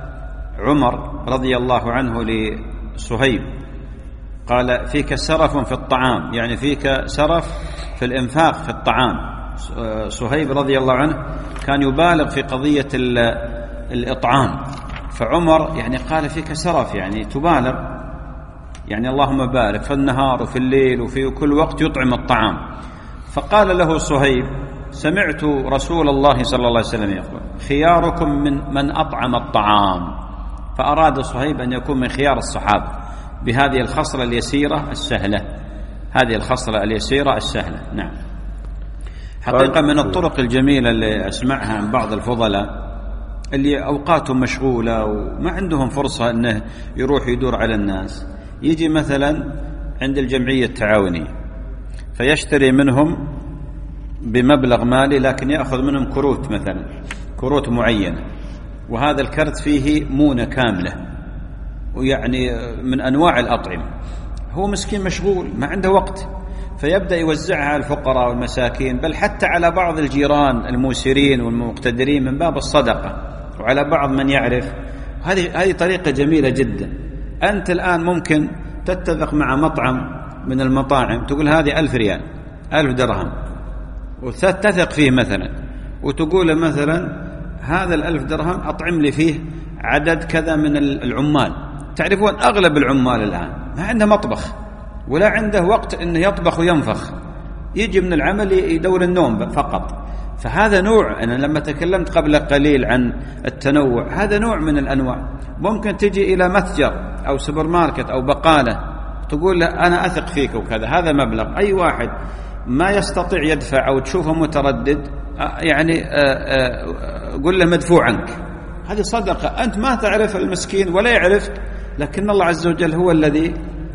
عمر رضي الله عنه لصهيب، قال: فيك سرف في الطعام، يعني فيك سرف في الإنفاق في الطعام. صهيب رضي الله عنه كان يبالغ في قضية الإطعام، فعمر يعني قال: فيك سرف، يعني تبالغ، يعني اللهم بارك في النهار وفي الليل وفي كل وقت يطعم الطعام. فقال له صهيب: سمعت رسول الله صلى الله عليه وسلم يقول: خياركم من أطعم الطعام. فأراد صهيب أن يكون من خيار الصحابة بهذه الخصلة اليسيرة السهلة. هذه الخصلة اليسيرة السهلة. حقيقة من الطرق الجميلة اللي أسمعها من بعض الفضلاء اللي أوقاتهم مشغولة وما عندهم فرصة أنه يروح يدور على الناس، يجي مثلا عند الجمعية التعاونية فيشتري منهم بمبلغ مالي، لكن يأخذ منهم كروت، مثلا كروت معينة، وهذا الكرت فيه مونة كاملة ويعني من أنواع الأطعمة. هو مسكين مشغول ما عنده وقت، فيبدأ يوزعها على الفقراء والمساكين، بل حتى على بعض الجيران الموسرين والمقتدرين من باب الصدقة، وعلى بعض من يعرف. هذه طريقة جميلة جدا. أنت الآن ممكن تتفق مع مطعم من المطاعم، تقول هذه 1000 ريال 1000 درهم، وتثق فيه مثلا، وتقول مثلا هذا 1000 درهم أطعم لي فيه عدد كذا من العمال. تعرفون أغلب العمال الآن ما عنده مطبخ ولا عنده وقت أنه يطبخ وينفخ، يجي من العمل يدور النوم فقط. فهذا نوع، أنا لما تكلمت قبل قليل عن التنوع، هذا نوع من الأنواع. ممكن تجي إلى متجر أو سوبر ماركت أو بقالة تقول له أنا أثق فيك وكذا، هذا مبلغ. أي واحد ما يستطيع يدفع أو تشوفه متردد، يعني قل له مدفوع عنك. هذه صدقة، أنت ما تعرف المسكين ولا يعرف، لكن الله عز وجل هو الذي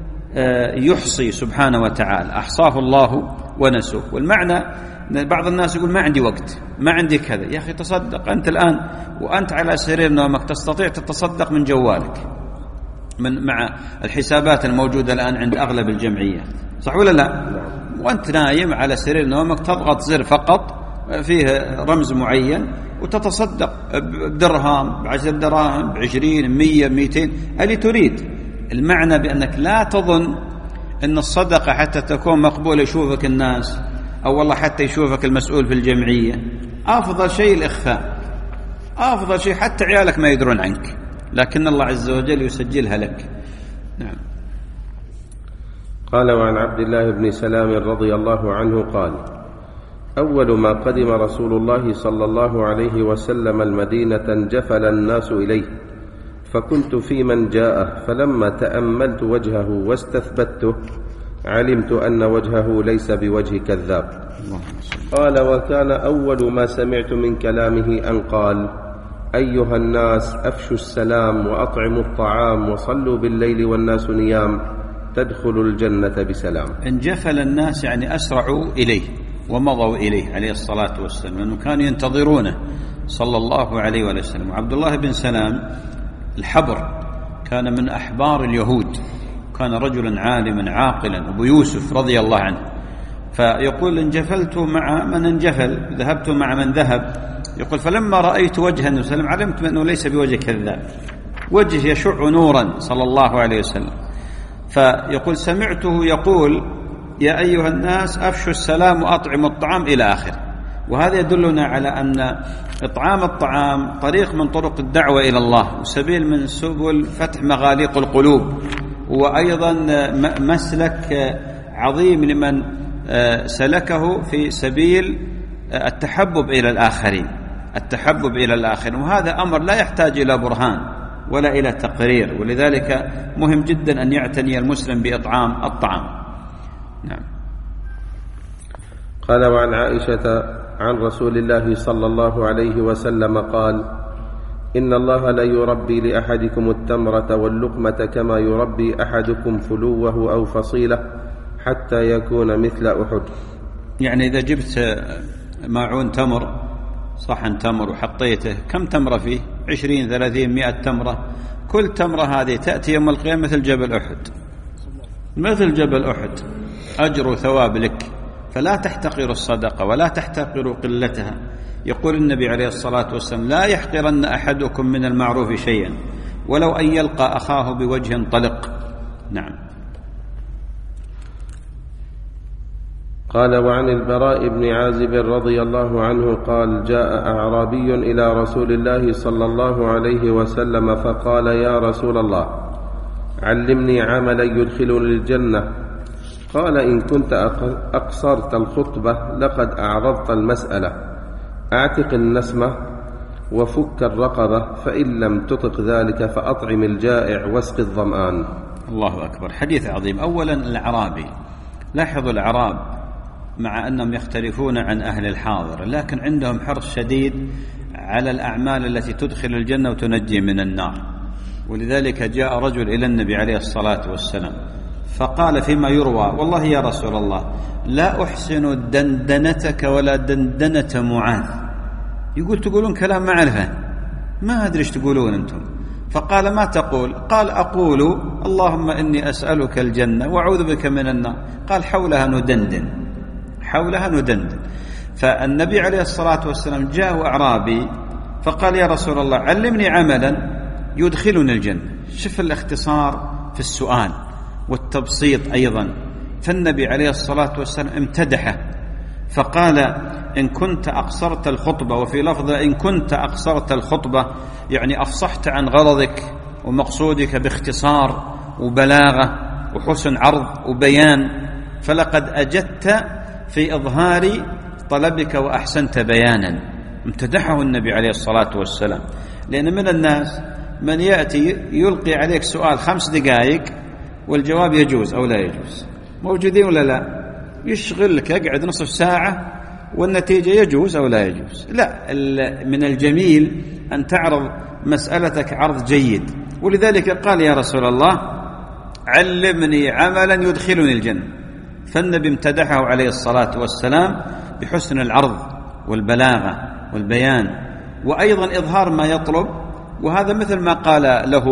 يحصي سبحانه وتعالى، أحصاه الله ونسوه. والمعنى بعض الناس يقول ما عندي وقت، ما عندي كذا. يا أخي تصدق أنت الآن وأنت على سرير نومك، تستطيع تتصدق من جوالك مع الحسابات الموجودة الآن عند أغلب الجمعيات، صح ولا لا؟ وأنت نايم على سرير نومك تضغط زر فقط فيه رمز معين وتتصدق بدرهم، ب10 دراهم، ب20، 100، 200 اللي تريد. المعنى بأنك لا تظن أن الصدقة حتى تكون مقبولة يشوفك الناس، أو والله حتى يشوفك المسؤول في الجمعية. أفضل شيء الإخفاء، أفضل شيء حتى عيالك ما يدرون عنك، لكن الله عز وجل يسجلها لك. نعم. قال: وعن عبد الله بن سلام رضي الله عنه قال: أول ما قدم رسول الله صلى الله عليه وسلم المدينة انجفل الناس إليه، فكنت في من جاءه، فلما تأملت وجهه واستثبته علمت أن وجهه ليس بوجه كذاب. قال: وكان أول ما سمعت من كلامه أن قال: أيها الناس أفشوا السلام وأطعموا الطعام وصلوا بالليل والناس نيام تدخلوا الجنة بسلام. انجفل الناس يعني أسرعوا إليه ومضوا إليه عليه الصلاة والسلام، لأنه كانوا ينتظرونه صلى الله عليه وسلم. وعبد الله بن سلام الحبر كان من أحبار اليهود، كان رجلا عالما عاقلا، أبو يوسف رضي الله عنه. فيقول انجفلت مع من انجفل، ذهبت مع من ذهب. يقول فلما رأيت وجه النبي صلى الله عليه وسلم علمت أنه ليس بوجه كذاب، وجه يشع نورا صلى الله عليه وسلم. فيقول سمعته يقول يا أيها الناس أفشوا السلام وأطعموا الطعام إلى آخره. وهذا يدلنا على أن إطعام الطعام طريق من طرق الدعوة إلى الله، وسبيل من سبل فتح مغاليق القلوب، وأيضا مسلك عظيم لمن سلكه في سبيل التحبب إلى الآخرين، التحبب إلى الآخرين. وهذا أمر لا يحتاج إلى برهان ولا إلى تقرير، ولذلك مهم جدا أن يعتني المسلم بإطعام الطعام. نعم. قال وعن عائشة عن رسول الله صلى الله عليه وسلم قال إن الله لا يربي لأحدكم التمرة واللقمة كما يربي أحدكم فلوه أو فصيلة حتى يكون مثل أحد. يعني إذا جبت ماعون تمر، صحن تمر، وحطيته كم تمرة فيه؟ 20 30 100 تمرة، كل تمرة هذه تأتي يوم القيامة مثل جبل أحد، مثل جبل أحد، أجر وثواب لك. فلا تحتقر الصدقة ولا تحتقر قلتها. يقول النبي عليه الصلاة والسلام لا يحقرن أحدكم من المعروف شيئا ولو أن يلقى أخاه بوجه طلق. نعم. قال وعن البراء بن عازب رضي الله عنه قال جاء أعرابي إلى رسول الله صلى الله عليه وسلم فقال يا رسول الله علمني عملا يدخلني الجنة. قال إن كنت أقصرت الخطبة لقد أعرضت المسألة، أعتق النسمة وفك الرقبة، فإن لم تطق ذلك فأطعم الجائع واسق الظمآن. الله أكبر، حديث عظيم. أولا الأعرابي، لاحظوا الأعراب مع أنهم يختلفون عن أهل الحاضر لكن عندهم حرص شديد على الأعمال التي تدخل الجنة وتنجي من النار. ولذلك جاء رجل إلى النبي عليه الصلاة والسلام فقال فيما يروى والله يا رسول الله لا أحسن دندنتك ولا دندنة معاذ. يقول تقولون كلام ما أعرفه، ما أدري ايش تقولون أنتم. فقال ما تقول؟ قال أقول اللهم إني أسألك الجنة وأعوذ بك من النار. قال حولها ندندن، حولها ندندن. فالنبي عليه الصلاة والسلام جاء أعرابي فقال يا رسول الله علمني عملا يدخلني الجنة. شوف الاختصار في السؤال والتبسيط أيضا. فالنبي عليه الصلاة والسلام امتدحه فقال إن كنت أقصرت الخطبة، وفي لفظ إن كنت أقصرت الخطبة يعني أفصحت عن غرضك ومقصودك باختصار وبلاغة وحسن عرض وبيان، فلقد أجدت في إظهار طلبك وأحسنت بيانا. امتدحه النبي عليه الصلاة والسلام. لأن من الناس من يأتي يلقي عليك سؤال 5 دقائق والجواب يجوز أو لا يجوز، موجودين ولا لا؟ يشغلك يقعد نصف ساعة والنتيجة يجوز أو لا يجوز. لا، من الجميل أن تعرض مسألتك عرض جيد. ولذلك قال يا رسول الله علمني عملا يدخلني الجنة. فالنبي امتدحه عليه الصلاة والسلام بحسن العرض والبلاغة والبيان وأيضا إظهار ما يطلب. وهذا مثل ما قال له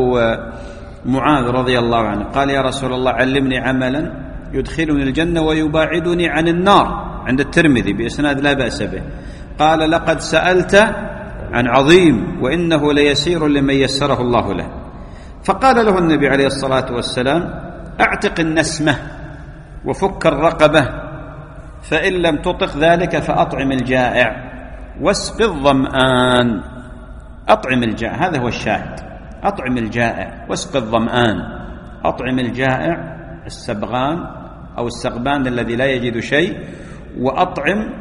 معاذ رضي الله عنه، قال يا رسول الله علمني عملا يدخلني الجنة ويباعدني عن النار، عند الترمذي بإسناد لا بأس به. قال لقد سألت عن عظيم وإنه ليسير لمن يسره الله له. فقال له النبي عليه الصلاة والسلام أعتق النسمة وفك الرقبة، فإن لم تطق ذلك فأطعم الجائع واسق الظمآن. أطعم الجائع، هذا هو الشاهد، أطعم الجائع واسق الظمآن. أطعم الجائع السبغان أو السغبان الذي لا يجد شيء، وأطعم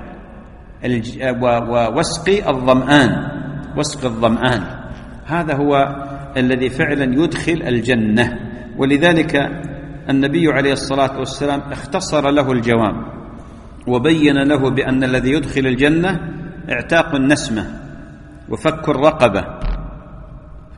واسق الظمآن، واسق الظمآن. هذا هو الذي فعلا يدخل الجنة. ولذلك النبي عليه الصلاة والسلام اختصر له الجواب وبين له بأن الذي يدخل الجنة اعتاق النسمة وفك الرقبة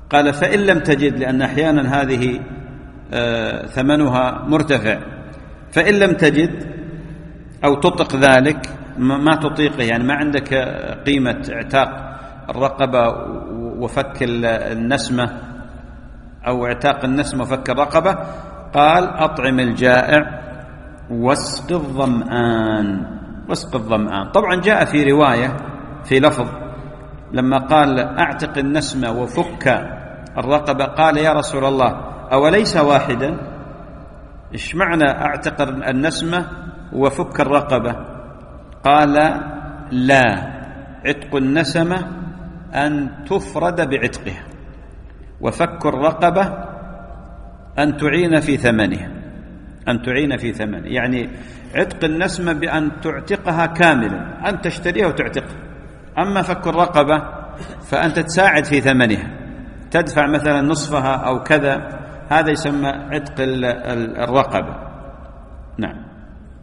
قال فإن لم تجد، لأن أحيانا هذه ثمنها مرتفع، فإن لم تجد أو تطق ذلك، ما تطيقه يعني ما عندك قيمة اعتاق الرقبة وفك النسمة أو اعتاق النسمة وفك الرقبة، قال أطعم الجائع واسق الظمآن. واسق الظمآن. طبعا جاء في رواية في لفظ لما قال أعتق النسمة وفك الرقبة، قال يا رسول الله أوليس واحدا؟ إيش معنى أعتق النسمة وفك الرقبة؟ قال لا، عتق النسمة أن تفرد بعتقها، وفك الرقبة أن تعين في ثمنها، أن تعين في ثمنها. يعني عتق النسمة بأن تعتقها كاملا، أن تشتريها وتعتقها. أما فك الرقبة فأنت تساعد في ثمنها، تدفع مثلا نصفها أو كذا، هذا يسمى عتق الرقبة. نعم.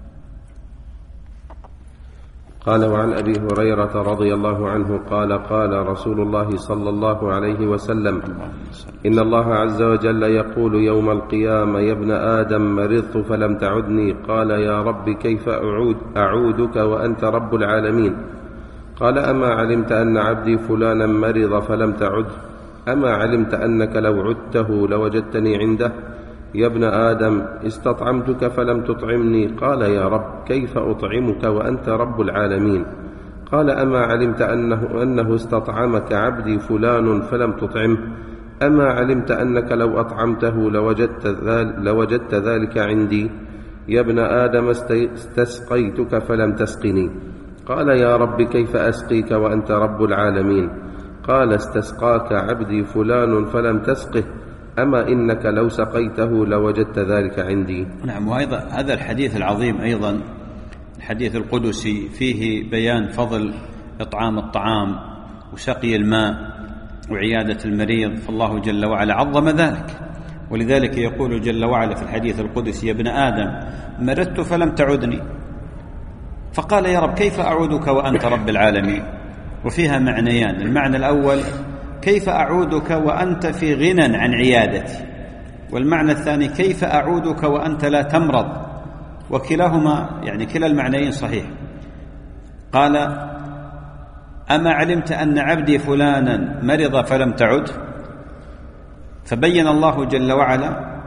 قال وعن أبي هريرة رضي الله عنه قال قال رسول الله صلى الله عليه وسلم: إن الله عز وجل يقول يوم القيامة: يا ابن آدم مرضت فلم تعدني. قال: يا رب كيف أعودك وأنت رب العالمين؟ قال: أما علمت أن عبدي فلانا مرض فلم تعده؟ أما علمت أنك لو عدته لوجدتني عنده؟ يا ابن آدم استطعمتك فلم تطعمني. قال: يا رب كيف أطعمك وأنت رب العالمين؟ قال: أما علمت أنه استطعمك عبدي فلان فلم تطعمه؟ أما علمت أنك لو أطعمته لوجدت ذلك عندي؟ يا ابن آدم استسقيتك فلم تسقني. قال: يا رب كيف أسقيك وأنت رب العالمين؟ قال: استسقاك عبدي فلان فلم تسقه، أما إنك لو سقيته لوجدت ذلك عندي. نعم. وأيضا هذا الحديث العظيم أيضا الحديث القدسي فيه بيان فضل إطعام الطعام وسقي الماء وعيادة المريض، فالله جل وعلا عظم ذلك. ولذلك يقول جل وعلا في الحديث القدسي: يا ابن آدم مرضت فلم تعدني. فقال: يا رب كيف أعودك وأنت رب العالمين؟ وفيها معنيان. المعنى الأول: كيف أعودك وأنت في غنى عن عيادتي؟ والمعنى الثاني: كيف أعودك وأنت لا تمرض؟ وكلاهما يعني كلا المعنيين صحيح. قال: أما علمت أن عبدي فلانا مرض فلم تعد؟ فبين الله جل وعلا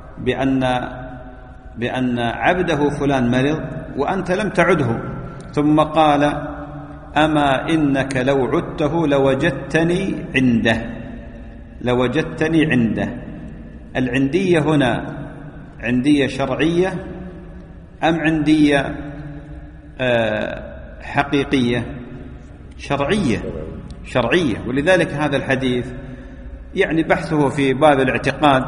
بأن عبده فلان مرض وأنت لم تعده، ثم قال: أما إنك لو عدته لوجدتني عنده. العندية هنا عندية شرعية أم عندية حقيقية؟ شرعية. ولذلك هذا الحديث يعني بحثه في باب الاعتقاد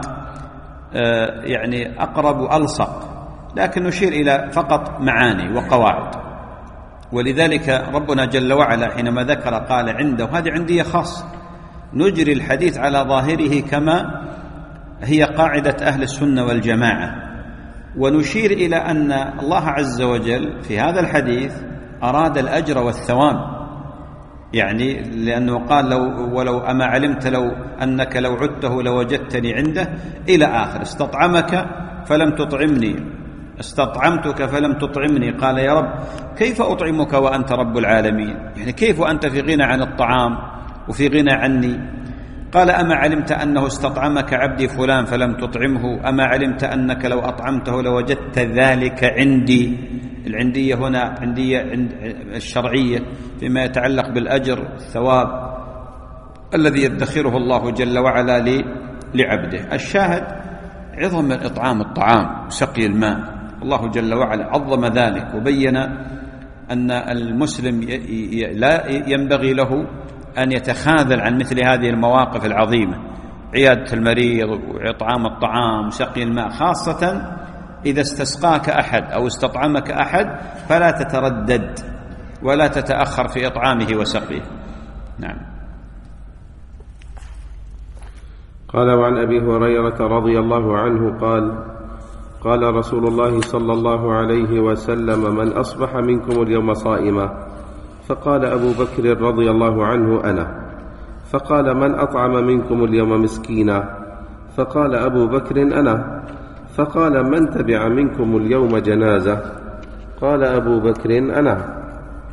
يعني أقرب وألصق، لكن نشير إلى فقط معاني وقواعد. ولذلك ربنا جل وعلا حينما ذكر قال عنده، هذه عندية خاصة، نجري الحديث على ظاهره كما هي قاعدة أهل السنة والجماعة، ونشير إلى أن الله عز وجل في هذا الحديث أراد الأجر والثواب، يعني لأنه قال ولو أما علمت أنك لو عدته لوجدتني عنده إلى آخر. استطعمك فلم تطعمني، استطعمتك فلم تطعمني. قال: يا رب كيف أطعمك وأنت رب العالمين؟ يعني كيف وأنت في غنى عن الطعام وفي غنى عني؟ قال: أما علمت أنه استطعمك عبدي فلان فلم تطعمه؟ أما علمت أنك لو أطعمته لوجدت ذلك عندي؟ العندية هنا عندية الشرعية فيما يتعلق بالأجر الثواب الذي يدخره الله جل وعلا لعبده. الشاهد عظم من إطعام الطعام وسقي الماء، الله جل وعلا عظم ذلك وبين أن المسلم لا ينبغي له أن يتخاذل عن مثل هذه المواقف العظيمة، عيادة المريض وإطعام الطعام وسقي الماء، خاصة إذا استسقاك أحد أو استطعمك أحد، فلا تتردد ولا تتأخر في إطعامه وسقيه. نعم. قال وعن أبي هريرة رضي الله عنه قال رسول الله صلى الله عليه وسلم: من أصبح منكم اليوم صائما؟ فقال أبو بكر رضي الله عنه: أنا. فقال: من أطعم منكم اليوم مسكينا؟ فقال أبو بكر: أنا. فقال: من تبع منكم اليوم جنازة؟ قال أبو بكر: أنا.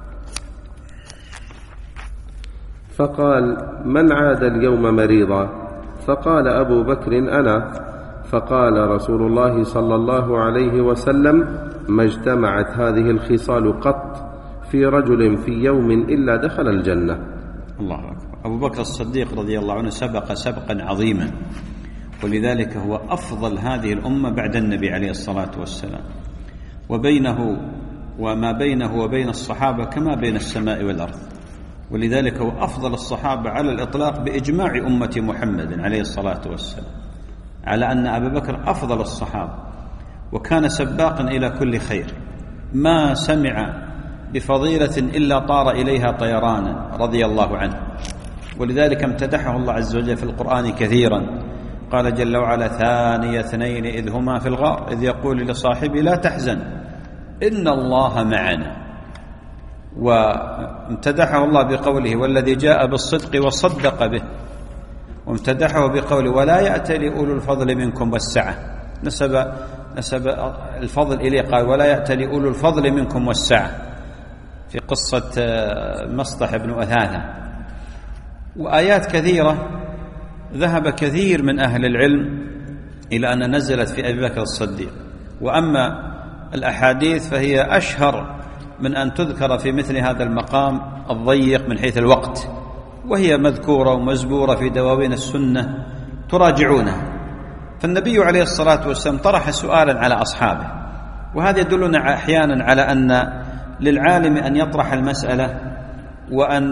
فقال: من عاد اليوم مريضا؟ فقال أبو بكر: أنا. فقال رسول الله صلى الله عليه وسلم: ما اجتمعت هذه الخصال قط في رجل في يوم إلا دخل الجنة. الله أكبر. أبو بكر الصديق رضي الله عنه سبق سبقا عظيما، ولذلك هو أفضل هذه الأمة بعد النبي عليه الصلاة والسلام، وما بينه وبين الصحابة كما بين السماء والأرض، ولذلك هو أفضل الصحابة على الإطلاق بإجماع أمة محمد عليه الصلاة والسلام، على أن أبا بكر أفضل الصحابة، وكان سباقا إلى كل خير، ما سمع بفضيلة إلا طار إليها طيرانا رضي الله عنه، ولذلك امتدحه الله عز وجل في القرآن كثيرا. قال جل وعلا: ثاني اثنين إذ هما في الغار إذ يقول لصاحبه لا تحزن إن الله معنا. وامتدحه الله بقوله: والذي جاء بالصدق وصدق به. وامتدحه بقوله: ولا يأتل أولو الفضل منكم والسعة، نسب الفضل إليه، قال: ولا يأتل أولو الفضل منكم والسعة، في قصة مصطح بن أثاثة. وآيات كثيرة ذهب كثير من أهل العلم إلى أن نزلت في أبي بكر الصديق، وأما الأحاديث فهي أشهر من أن تذكر في مثل هذا المقام الضيق من حيث الوقت، وهي مذكورة ومزبورة في دواوين السنة تراجعونها. فالنبي عليه الصلاة والسلام طرح سؤالا على أصحابه، وهذا يدلنا أحيانا على أن للعالم أن يطرح المسألة وأن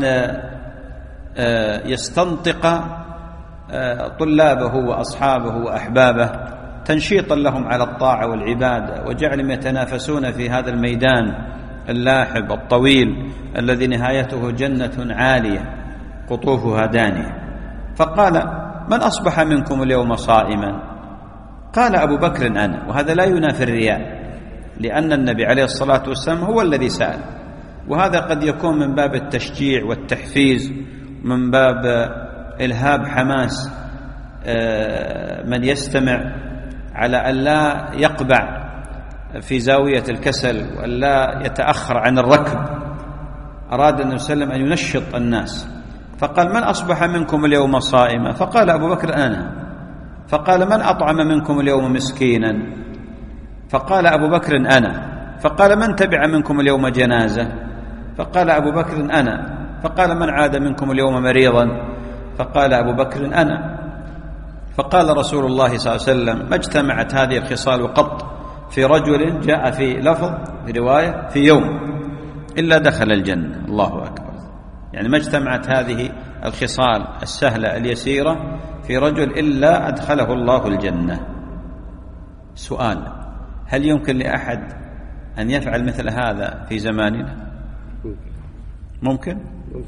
يستنطق طلابه وأصحابه وأحبابه تنشيطا لهم على الطاعة والعبادة، وجعلهم يتنافسون في هذا الميدان اللاحب الطويل الذي نهايته جنة عالية قطوفها دانية. فقال: من أصبح منكم اليوم صائما؟ قال أبو بكر: أنا. وهذا لا ينافي الرياء، لأن النبي عليه الصلاة والسلام هو الذي سأل، وهذا قد يكون من باب التشجيع والتحفيز، من باب إلهاب حماس من يستمع على أن لا يقبع في زاوية الكسل وأن لا يتأخر عن الركب. أراد النبي صلى الله عليه وسلم أن ينشط الناس، فقال: من أصبح منكم اليوم صائما؟ فقال أبو بكر: أنا. فقال: من أطعم منكم اليوم مسكينا؟ فقال أبو بكر: أنا. فقال: من تبع منكم اليوم جنازة؟ فقال أبو بكر: أنا. فقال: من عاد منكم اليوم مريضا؟ فقال أبو بكر: أنا. فقال رسول الله صلى الله عليه وسلم: ما اجتمعت هذه الخصال قط في رجل، جاء في لفظ في رواية في يوم، إلا دخل الجنة. الله أكبر. يعني ما اجتمعت هذه الخصال السهلة اليسيرة في رجل إلا أدخله الله الجنة. سؤال: هل يمكن لأحد أن يفعل مثل هذا في زماننا؟ ممكن؟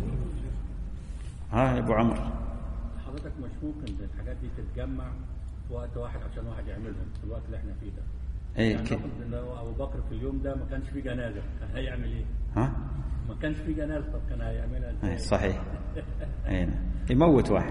يا أبو عمرو، حضرتك مش ممكن الحاجات دي تتجمع في وقت واحد عشان واحد يعملها في الوقت اللي احنا فيه ده. يعني لو أبو بكر في اليوم ده ما كانش فيه جنازة كان هيعمل إيه؟ ما كانش فيه جنازة، طب كان هيعملها إزاي؟ صحيح. يموت واحد.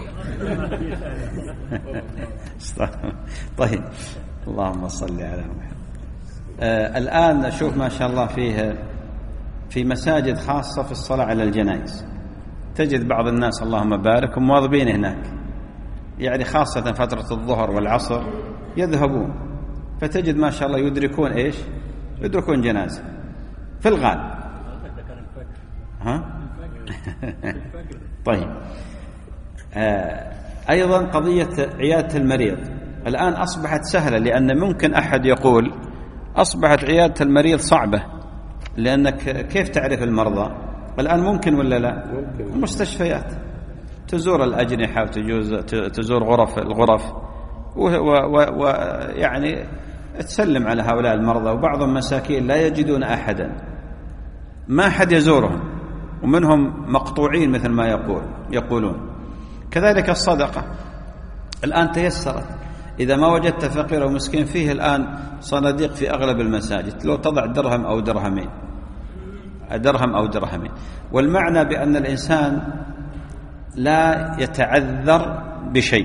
طيب، اللهم صل على محمد. الآن نشوف ما شاء الله في مساجد خاصة في الصلاة على الجنائز، تجد بعض الناس اللهم بارك مواظبين هناك، يعني خاصة فترة الظهر والعصر يذهبون، فتجد ما شاء الله يدركون إيش؟ يدركون جنازة في الغالب. طيب. أيضا قضية عيادة المريض الآن أصبحت سهلة، لأن ممكن أحد يقول أصبحت عيادة المريض صعبة، لأنك كيف تعرف المرضى؟ الآن ممكن ولا لا؟ ممكن. المستشفيات تزور الأجنحة وتزور الغرف ويعني تسلم على هؤلاء المرضى، وبعضهم مساكين لا يجدون أحدا، ما أحد يزورهم، ومنهم مقطوعين مثل ما يقولون. كذلك الصدقة الآن تيسرت، إذا ما وجدت فقير أو مسكين فيه الآن صناديق في أغلب المساجد، لو تضع درهم أو درهمين، والمعنى بأن الإنسان لا يتعذر بشيء.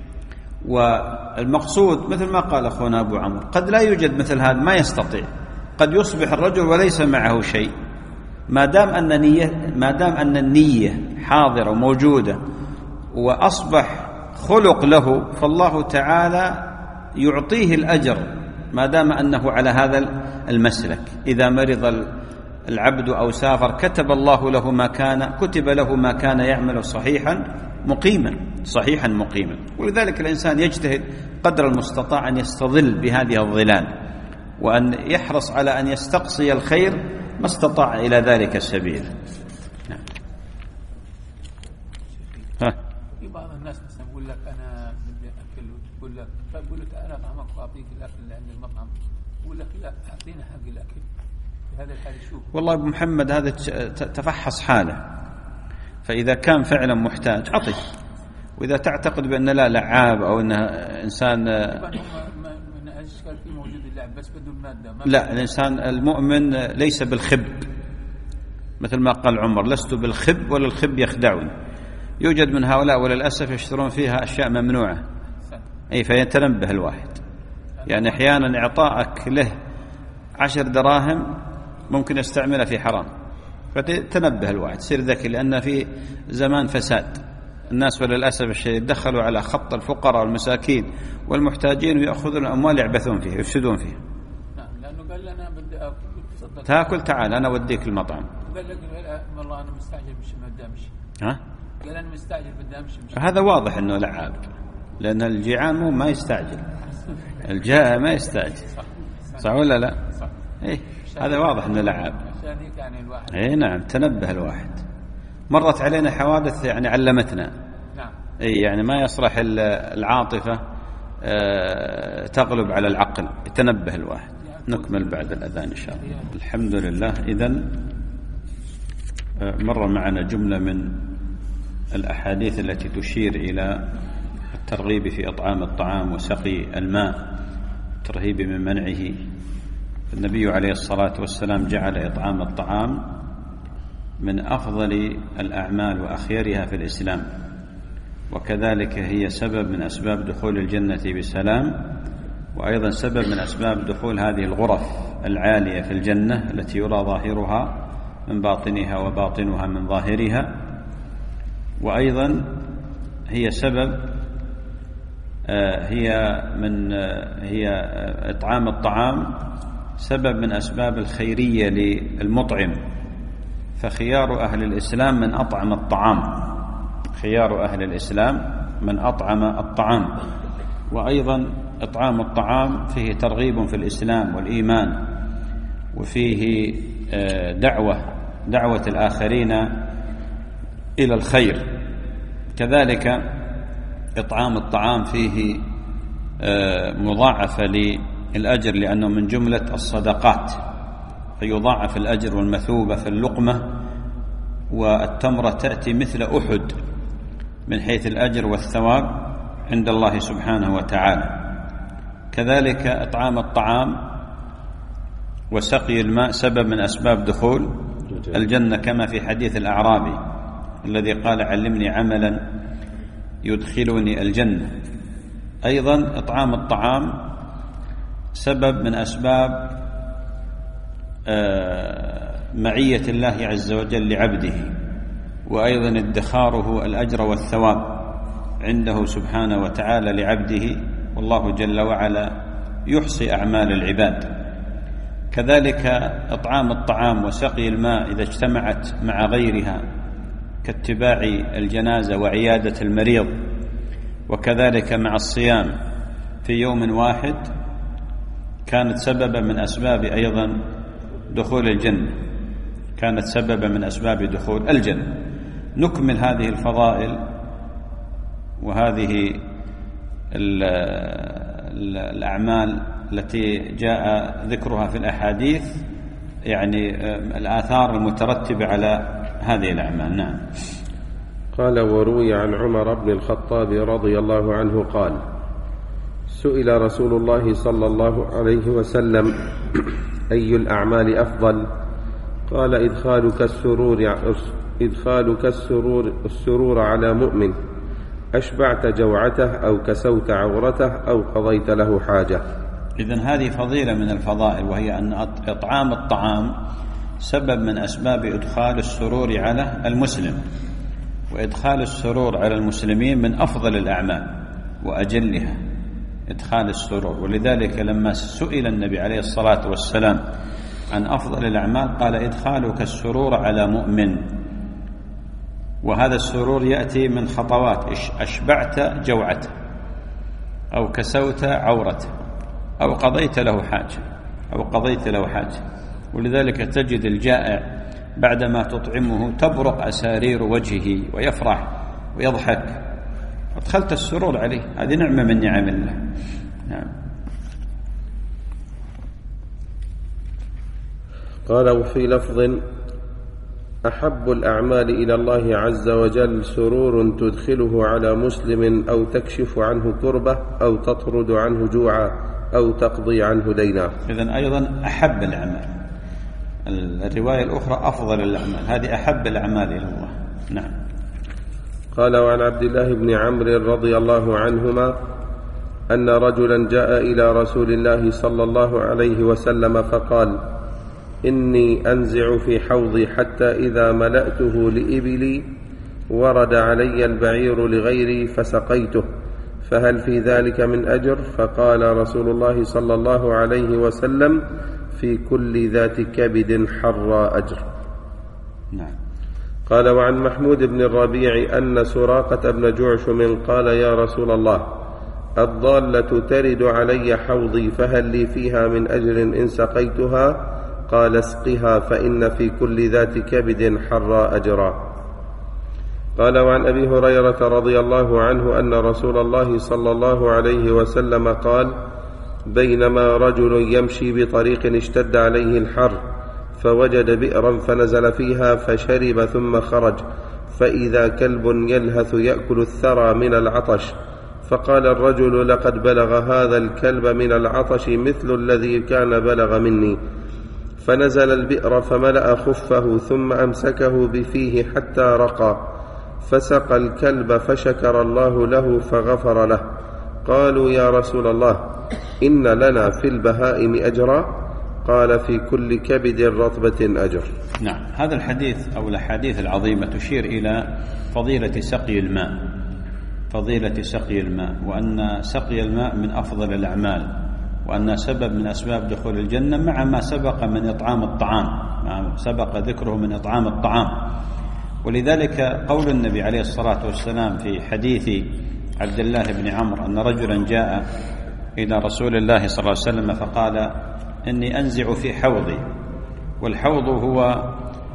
والمقصود مثل ما قال أخونا أبو عمرو، قد لا يوجد مثل هذا، ما يستطيع، قد يصبح الرجل وليس معه شيء، ما دام أن النية حاضرة وموجودة وأصبح خلق له، فالله تعالى يعطيه الأجر ما دام أنه على هذا المسلك. إذا مرض العبد أو سافر كتب له ما كان يعمل صحيحا مقيما. ولذلك الإنسان يجتهد قدر المستطاع أن يستظل بهذه الظلال، وأن يحرص على أن يستقصي الخير ما استطاع إلى ذلك السبيل. في بعض الناس مثلا يقول لك أنا بدي أكل، يقول لك أنا طعمك وأعطيك الأكل اللي عند المطعم، يقول لك لا أعطينا حق الأكل. في هذا الحال شوف والله أبو محمد هذا تفحص حاله، فإذا كان فعلا محتاج أعطيه، وإذا تعتقد بأن لا لعاب أو أنه إنسان لا، الإنسان المؤمن ليس بالخب، مثل ما قال عمر لست بالخب ولا الخب يخدعني. يوجد من هؤلاء وللأسف يشترون فيها أشياء ممنوعة، فيتنبه الواحد. يعني أحيانا إعطاءك له 10 دراهم ممكن يستعملها في حرام، فتنبه الواحد، سير ذكي، لأن في زمان فساد، الناس وللأسف الشديد دخلوا على خط الفقراء والمساكين والمحتاجين ويأخذون الأموال يعبثون فيها يفسدون فيها. لأنه قال لنا بدي أكل، تأكل تعال أنا أوديك المطعم. قال لك والله أنا مستعجل مش بدي أمشي. قال أنا مستعجل بدي أمشي. هذا واضح إنه لعاب، لأن الجيعان ما يستعجل، الجائع ما يستعجل، صح ولا لا؟ صح. هذا واضح إنه لعاب. نعم، تنبه الواحد. مرت علينا حوادث يعني علمتنا. نعم. يعني ما يصلح العاطفة تغلب على العقل، يتنبه الواحد. نكمل بعد الأذان إن شاء الله. الحمد لله. إذن مر معنا جملة من الأحاديث التي تشير إلى الترغيب في إطعام الطعام وسقي الماء، الترهيب من منعه. النبي عليه الصلاة والسلام جعل إطعام الطعام من أفضل الأعمال وأخيرها في الإسلام، وكذلك هي سبب من أسباب دخول الجنة بسلام، وأيضا سبب من أسباب دخول هذه الغرف العالية في الجنة التي يرى ظاهرها من باطنها وباطنها من ظاهرها. وأيضا هي سبب هي إطعام الطعام سبب من أسباب الخيرية للمطعم، فخيار أهل الإسلام من أطعم الطعام، خيار أهل الإسلام من أطعم الطعام. وأيضا إطعام الطعام فيه ترغيب في الإسلام والإيمان، وفيه دعوة الآخرين إلى الخير. كذلك إطعام الطعام فيه مضاعفة للأجر، لأنه من جملة الصدقات، فيضاعف الأجر والمثوبة في اللقمة، والتمرة تأتي مثل أحد من حيث الأجر والثواب عند الله سبحانه وتعالى. كذلك إطعام الطعام وسقي الماء سبب من أسباب دخول الجنة، كما في حديث الأعرابي الذي قال علمني عملا يدخلني الجنة. أيضا إطعام الطعام سبب من أسباب معية الله عز وجل لعبده، وأيضا ادخاره الأجر والثواب عنده سبحانه وتعالى لعبده، والله جل وعلا يحصي أعمال العباد. كذلك إطعام الطعام وسقي الماء إذا اجتمعت مع غيرها كاتباع الجنازة وعيادة المريض، وكذلك مع الصيام في يوم واحد، كانت سببا من أسباب أيضا دخول الجنة، كانت سببا من أسباب دخول الجنة. نكمل هذه الفضائل وهذه الأعمال التي جاء ذكرها في الأحاديث، يعني الآثار المترتبة على هذه الأعمال. نعم. قال: وروي عن عمر بن الخطاب رضي الله عنه قال: سئل رسول الله صلى الله عليه وسلم: أي الأعمال أفضل؟ قال: إدخالك السرور إدخالك السرور على مؤمن، أشبعت جوعته أو كسوت عورته أو قضيت له حاجة. إذن هذه فضيلة من الفضائل، وهي أن إطعام الطعام سبب من أسباب إدخال السرور على المسلم، وإدخال السرور على المسلمين من أفضل الأعمال وأجلها إدخال السرور. ولذلك لما سئل النبي عليه الصلاة والسلام عن أفضل الأعمال قال إدخالك السرور على مؤمن، وهذا السرور يأتي من خطوات: أشبعت جوعته أو كسوت عورته أو قضيت له حاجة. ولذلك تجد الجائع بعدما تطعمه تبرق أسارير وجهه ويفرح ويضحك، أدخلت السرور عليه، هذه نعمة من نعم الله. نعم. قال: وفي لفظ: أحب الأعمال إلى الله عز وجل سرور تدخله على مسلم أو تكشف عنه كربة أو تطرد عنه جوعا أو تقضي عنه دينا. إذن أيضا أحب الأعمال، الرواية الأخرى أفضل الأعمال، هذه أحب الأعمال إلى الله. نعم. قال: وعن عبد الله بن عمرو رضي الله عنهما أن رجلا جاء إلى رسول الله صلى الله عليه وسلم فقال: إني أنزع في حوضي حتى إذا ملأته لإبلي ورد علي البعير لغيري فسقيته، فهل في ذلك من أجر؟ فقال رسول الله صلى الله عليه وسلم: في كل ذات كبد حرى أجر. نعم. قال: وعن محمود بن الربيع أن سراقة بن جعشم قال: يا رسول الله، الضالة ترد علي حوضي، فهل لي فيها من أجر إن سقيتها؟ قال: اسقها فإن في كل ذات كبد حرى أجرا. قال: وعن أبي هريرة رضي الله عنه أن رسول الله صلى الله عليه وسلم قال: بينما رجل يمشي بطريق اشتد عليه الحر فوجد بئرا فنزل فيها فشرب ثم خرج، فإذا كلب يلهث يأكل الثرى من العطش، فقال الرجل: لقد بلغ هذا الكلب من العطش مثل الذي كان بلغ مني. فنزل البئر فملأ خفه ثم أمسكه بفيه حتى رقى، فسقى الكلب فشكر الله له فغفر له. قالوا: يا رسول الله، إن لنا في البهائم أجرا؟ قال: في كل كبد رطبة أجر. نعم. هذا الحديث أو الأحاديث العظيمة تشير إلى فضيلة سقي الماء، وأن سقي الماء من أفضل الأعمال، وأن سبب من أسباب دخول الجنة، مع ما سبق من إطعام الطعام، ما سبق ذكره من إطعام الطعام. ولذلك قول النبي عليه الصلاة والسلام في حديث عبد الله بن عمرو أن رجلا جاء إلى رسول الله صلى الله عليه وسلم فقال: إني أنزع في حوضي. والحوض هو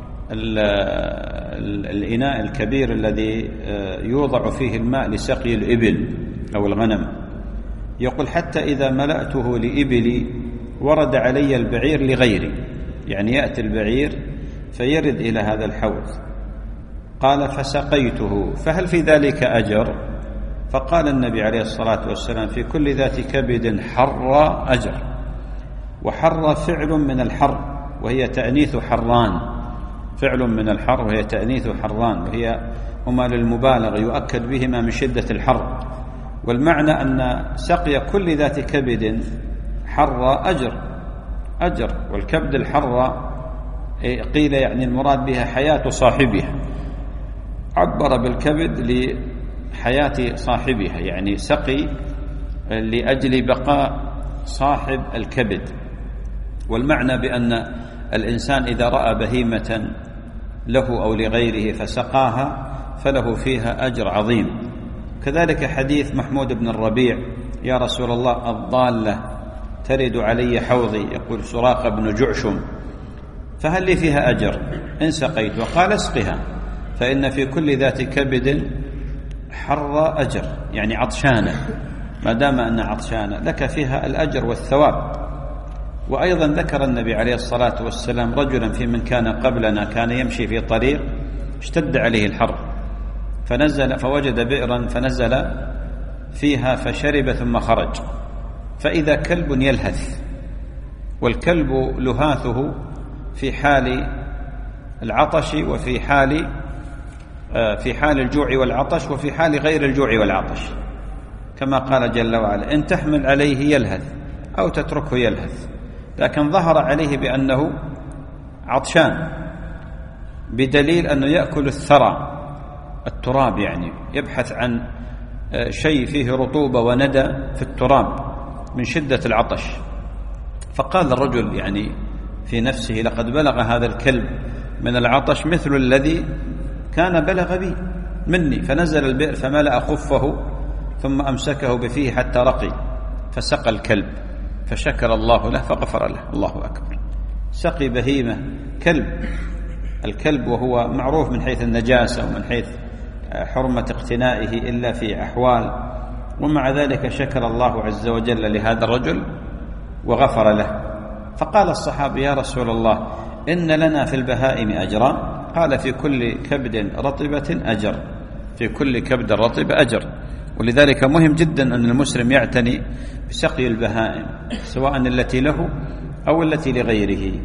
الإناء الكبير الذي يوضع فيه الماء لسقي الإبل أو الغنم. يقول: حتى إذا ملأته لإبلي ورد علي البعير لغيري، يعني يأتي البعير فيرد إلى هذا الحوض. قال: فسقيته، فهل في ذلك أجر؟ فقال النبي عليه الصلاة والسلام: في كل ذات كبد حر أجر. وحر فعل من الحر، وهي تأنيث حران، فعل من الحر وهي تأنيث حران، وهي هما للمبالغة يؤكد بهما من شدة الحر. والمعنى أن سقي كل ذات كبد حر أجر. والكبد الحر قيل يعني المراد بها حياة صاحبها، عبر بالكبد لحياة صاحبها، يعني سقي لأجل بقاء صاحب الكبد. والمعنى بأن الإنسان إذا رأى بهيمة له أو لغيره فسقاها فله فيها أجر عظيم. كذلك حديث محمود بن الربيع: يا رسول الله، الضالة ترد علي حوضي، يقول سراقة بن جعشم، فهل لي فيها أجر إن سقيت؟ وقال: اسقها فإن في كل ذات كبد حر أجر، يعني عطشانة، ما دام أن عطشانة لك فيها الأجر والثواب. وأيضا ذكر النبي عليه الصلاة والسلام رجلا في من كان قبلنا كان يمشي في طريق اشتد عليه الحر فنزل فوجد بئرا فنزل فيها فشرب ثم خرج، فإذا كلب يلهث، والكلب لهاثه في حال العطش وفي حال في حال الجوع والعطش وفي حال غير الجوع والعطش، كما قال جل وعلا: إن تحمل عليه يلهث أو تتركه يلهث. لكن ظهر عليه بأنه عطشان، بدليل أنه يأكل الثرى، التراب، يعني يبحث عن شيء فيه رطوبة وندى في التراب من شدة العطش. فقال الرجل يعني في نفسه: لقد بلغ هذا الكلب من العطش مثل الذي كان بلغ بي مني. فنزل البئر فملأ خفه ثم أمسكه بفيه حتى رقي، فسقى الكلب، فشكر الله له فغفر له. الله أكبر. سقي بهيمة كلب، الكلب وهو معروف من حيث النجاسة ومن حيث حرمة اقتنائه إلا في أحوال، ومع ذلك شكر الله عز وجل لهذا الرجل وغفر له. فقال الصحابي: يا رسول الله، إن لنا في البهائم أجرا؟ قال: في كل كبد رطبة أجر، في كل كبد رطب أجر. ولذلك مهم جدا أن المسلم يعتني بسقي البهائم، سواء التي له أو التي لغيره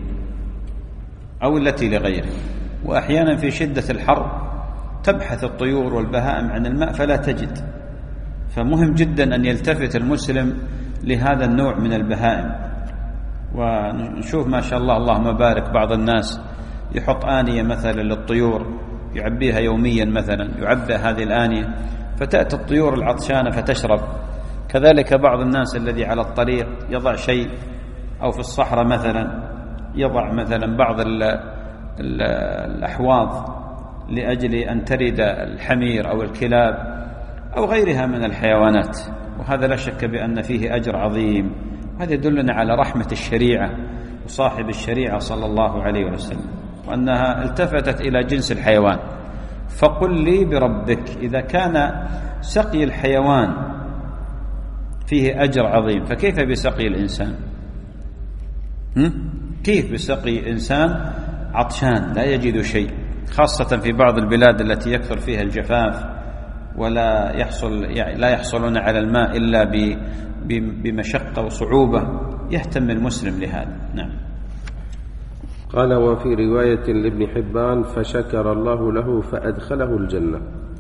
وأحيانا في شدة الحر تبحث الطيور والبهائم عن الماء فلا تجد، فمهم جدا أن يلتفت المسلم لهذا النوع من البهائم. ونشوف ما شاء الله اللهم بارك بعض الناس يحط آنية مثلا للطيور يعبيها يوميا، مثلا يعبى هذه الآنية فتأتي الطيور العطشانة فتشرب. كذلك بعض الناس الذي على الطريق يضع شيء، أو في الصحراء مثلا يضع مثلا بعض الأحواض لأجل أن ترد الحمير أو الكلاب أو غيرها من الحيوانات، وهذا لا شك بأن فيه أجر عظيم. هذا يدلنا على رحمة الشريعة وصاحب الشريعة صلى الله عليه وسلم، وأنها التفتت إلى جنس الحيوان. فقل لي بربك، إذا كان سقي الحيوان فيه أجر عظيم فكيف بسقي الإنسان؟ كيف بسقي إنسان عطشان لا يجد شيء، خاصة في بعض البلاد التي يكثر فيها الجفاف ولا لا يحصلون على الماء إلا بمشقة وصعوبة، يهتم المسلم لهذا. نعم. قال: وفي رواية لابن حبان: فشكر الله له فأدخله الجنة.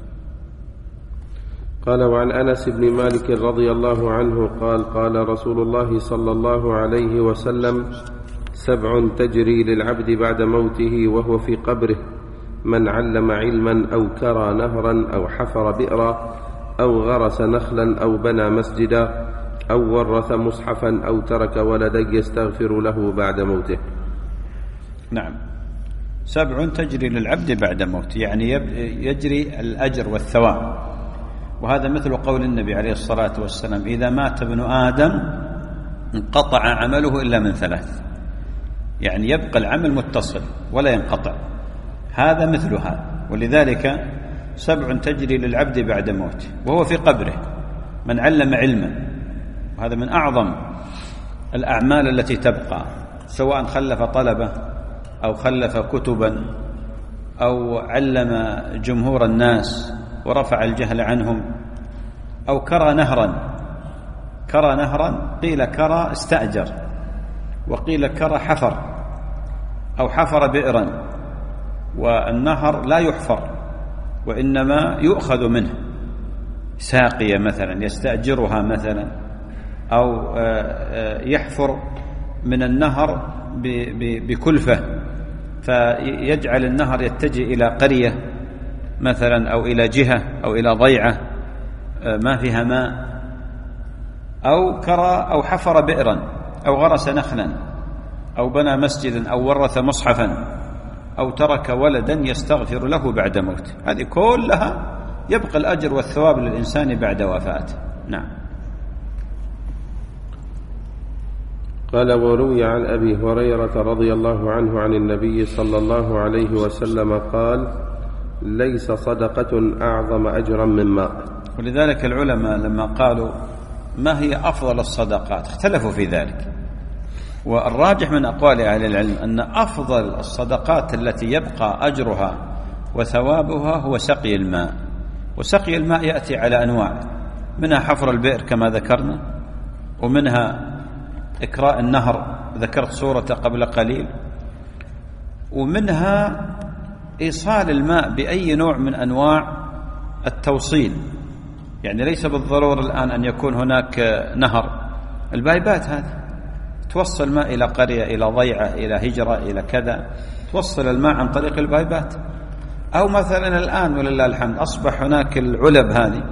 قال: وعن أنس بن مالك رضي الله عنه قال: قال رسول الله صلى الله عليه وسلم: 7 تجري للعبد بعد موته وهو في قبره: من علم علما أو كرى نهرا أو حفر بئرا أو غرس نخلا أو بنى مسجدا أو ورث مصحفا أو ترك ولدا يستغفر له بعد موته. نعم. 7 تجري للعبد بعد موته، يعني يجري الأجر والثواب. وهذا مثل قول النبي عليه الصلاة والسلام: إذا مات ابن آدم انقطع عمله إلا من 3، يعني يبقى العمل متصل ولا ينقطع. هذا مثل هذا. ولذلك 7 تجري للعبد بعد موته وهو في قبره: من علم علما، وهذا من أعظم الأعمال التي تبقى، سواء خلف طلبة أو خلف كتبا أو علم جمهور الناس ورفع الجهل عنهم، أو كرى نهرا، قيل كرى استأجر، وقيل كرى حفر، أو حفر بئرا. والنهر لا يحفر وإنما يؤخذ منه، ساقية مثلا يستأجرها مثلا، أو يحفر من النهر بكلفة، فيجعل النهر يتجه إلى قرية مثلا أو إلى جهة أو إلى ضيعة ما فيها ماء، أو كرى أو حفر بئرا أو غرس نخلا أو بنى مسجدا أو ورث مصحفا أو ترك ولدا يستغفر له بعد موته. هذه كلها يبقى الأجر والثواب للإنسان بعد وفاته. نعم. قال: وروي عن أبي هريرة رضي الله عنه عن النبي صلى الله عليه وسلم قال: ليس صدقة أعظم أجرا من ماء. ولذلك العلماء لما قالوا ما هي أفضل الصدقات اختلفوا في ذلك، والراجح من أقوال أهل العلم أن أفضل الصدقات التي يبقى أجرها وثوابها هو سقي الماء. وسقي الماء يأتي على أنواع، منها حفر البئر كما ذكرنا، ومنها إكراء النهر ذكرت صورة قبل قليل، ومنها إيصال الماء بأي نوع من أنواع التوصيل، يعني ليس بالضرورة الآن أن يكون هناك نهر، البايبات هذه توصل الماء إلى قرية، إلى ضيعة، إلى هجرة، إلى كذا، توصل الماء عن طريق البايبات. أو مثلا الآن ولله الحمد أصبح هناك العلب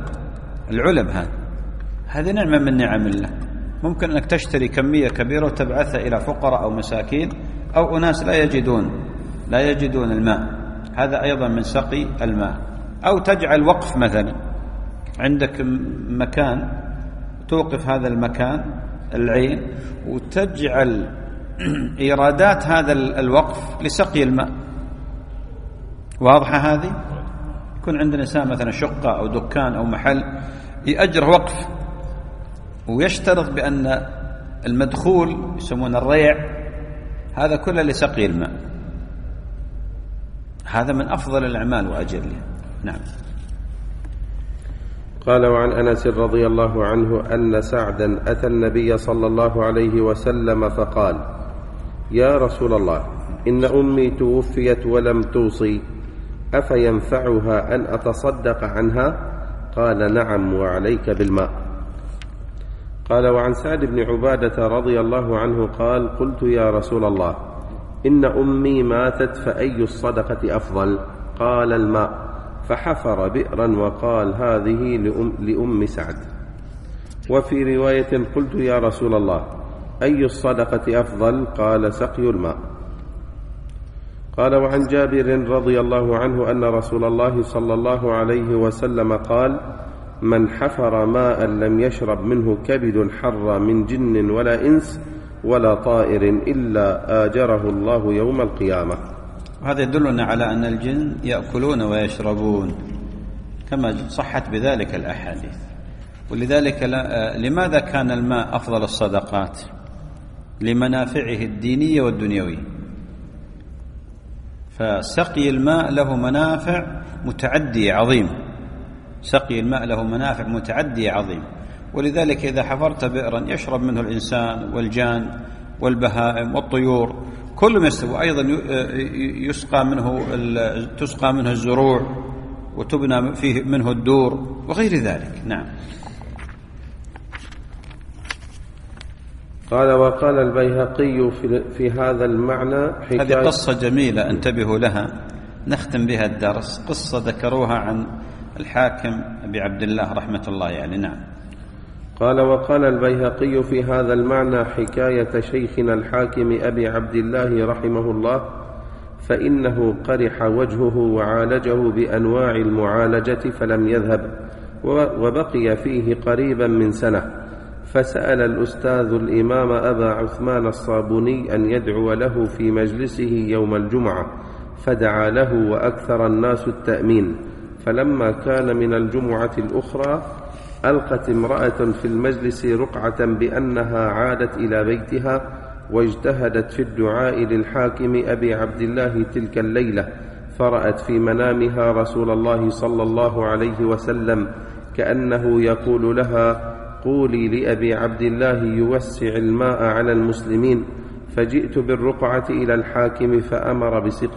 هذه نعمة من نعم الله، ممكن أنك تشتري كمية كبيرة وتبعثها إلى فقراء أو مساكين أو أناس لا يجدون الماء، هذا أيضا من سقي الماء. أو تجعل وقف، مثلا عندك مكان توقف هذا المكان العين وتجعل إيرادات هذا الوقف لسقي الماء. واضحة هذه؟ يكون عند إنسان مثلا شقة أو دكان أو محل يأجر وقف ويشترط بأن المدخول يسمونه الريع هذا كله لسقي الماء، هذا من أفضل الأعمال وأجلها. نعم. قال: وعن أنس رضي الله عنه أن سعدا أتى النبي صلى الله عليه وسلم فقال: يا رسول الله، إن أمي توفيت ولم توصي، أفينفعها أن أتصدق عنها؟ قال: نعم، وعليك بالماء. قال: وعن سعد بن عبادة رضي الله عنه قال: قلت يا رسول الله، إن أمي ماتت فأي الصدقة أفضل؟ قال: الماء. فحفر بئرا وقال: هذه لأم سعد. وفي رواية: قلت يا رسول الله، أي الصدقة أفضل؟ قال: سقي الماء. قال: وعن جابر رضي الله عنه أن رسول الله صلى الله عليه وسلم قال: من حفر ماء لم يشرب منه كبد حر من جن ولا إنس ولا طائر إلا آجره الله يوم القيامة. هذا يدلنا على أن الجن يأكلون ويشربون كما صحت بذلك الأحاديث. ولذلك لماذا كان الماء أفضل الصدقات؟ لمنافعه الدينية والدنيوية. فسقي الماء له منافع متعدية عظيمة، سقي الماء له منافع متعدية عظيمة. ولذلك إذا حفرت بئرا يشرب منه الإنسان والجان والبهائم والطيور كلهم يستوى، أيضا تسقى منه الزروع وتبنى فيه منه الدور وغير ذلك. نعم. قال: وقال البيهقي في هذا المعنى هذه قصة جميلة انتبهوا لها نختم بها الدرس، قصة ذكروها عن الحاكم أبي عبد الله رحمة الله يعني. نعم. قال: وقال البيهقي في هذا المعنى حكاية شيخنا الحاكم أبي عبد الله رحمه الله، فإنه قرح وجهه وعالجه بأنواع المعالجة فلم يذهب، وبقي فيه قريبا من سنة، فسأل الأستاذ الإمام أبا عثمان الصابوني أن يدعو له في مجلسه يوم الجمعة، فدعا له وأكثر الناس التأمين. فلما كان من الجمعة الأخرى ألقت امرأة في المجلس رقعة بأنها عادت إلى بيتها واجتهدت في الدعاء للحاكم أبي عبد الله تلك الليلة، فرأت في منامها رسول الله صلى الله عليه وسلم كأنه يقول لها: قولي لأبي عبد الله يوسع الماء على المسلمين. فجئت بالرقعة إلى الحاكم فأمر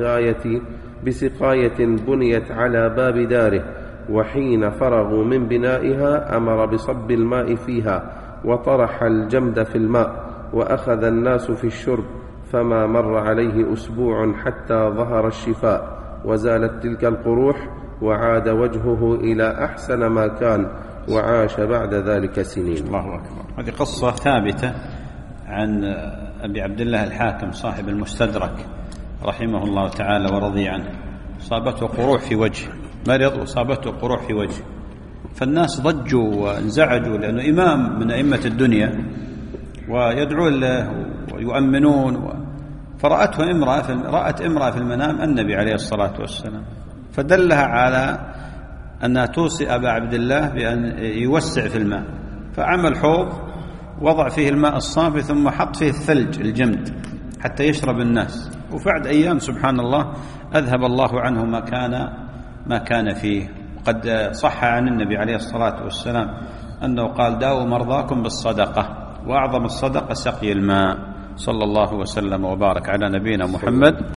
بسقاية بنيت على باب داره، وحين فرغوا من بنائها أمر بصب الماء فيها وطرح الجمد في الماء، وأخذ الناس في الشرب، فما مر عليه أسبوع حتى ظهر الشفاء وزالت تلك القروح وعاد وجهه إلى أحسن ما كان، وعاش بعد ذلك سنين. الله أكبر. هذه قصة ثابتة عن أبي عبد الله الحاكم صاحب المستدرك رحمه الله تعالى ورضي عنه. صابته قروح في وجهه، مرض وصابته قروح في وجهه، فالناس ضجوا وانزعجوا لأنه إمام من أئمة الدنيا ويدعون له ويؤمنون. فرأت امرأة في المنام النبي عليه الصلاة والسلام، فدلها على أنها توصي أبا عبد الله بأن يوسع في الماء، فعمل حوض وضع فيه الماء الصافي ثم حط فيه الثلج الجمد حتى يشرب الناس، وبعد أيام سبحان الله أذهب الله عنه ما كان فيه. وقد صح عن النبي عليه الصلاة والسلام أنه قال: داووا مرضاكم بالصدقة، وأعظم الصدقة سقي الماء. صلى الله وسلم وبارك على نبينا محمد.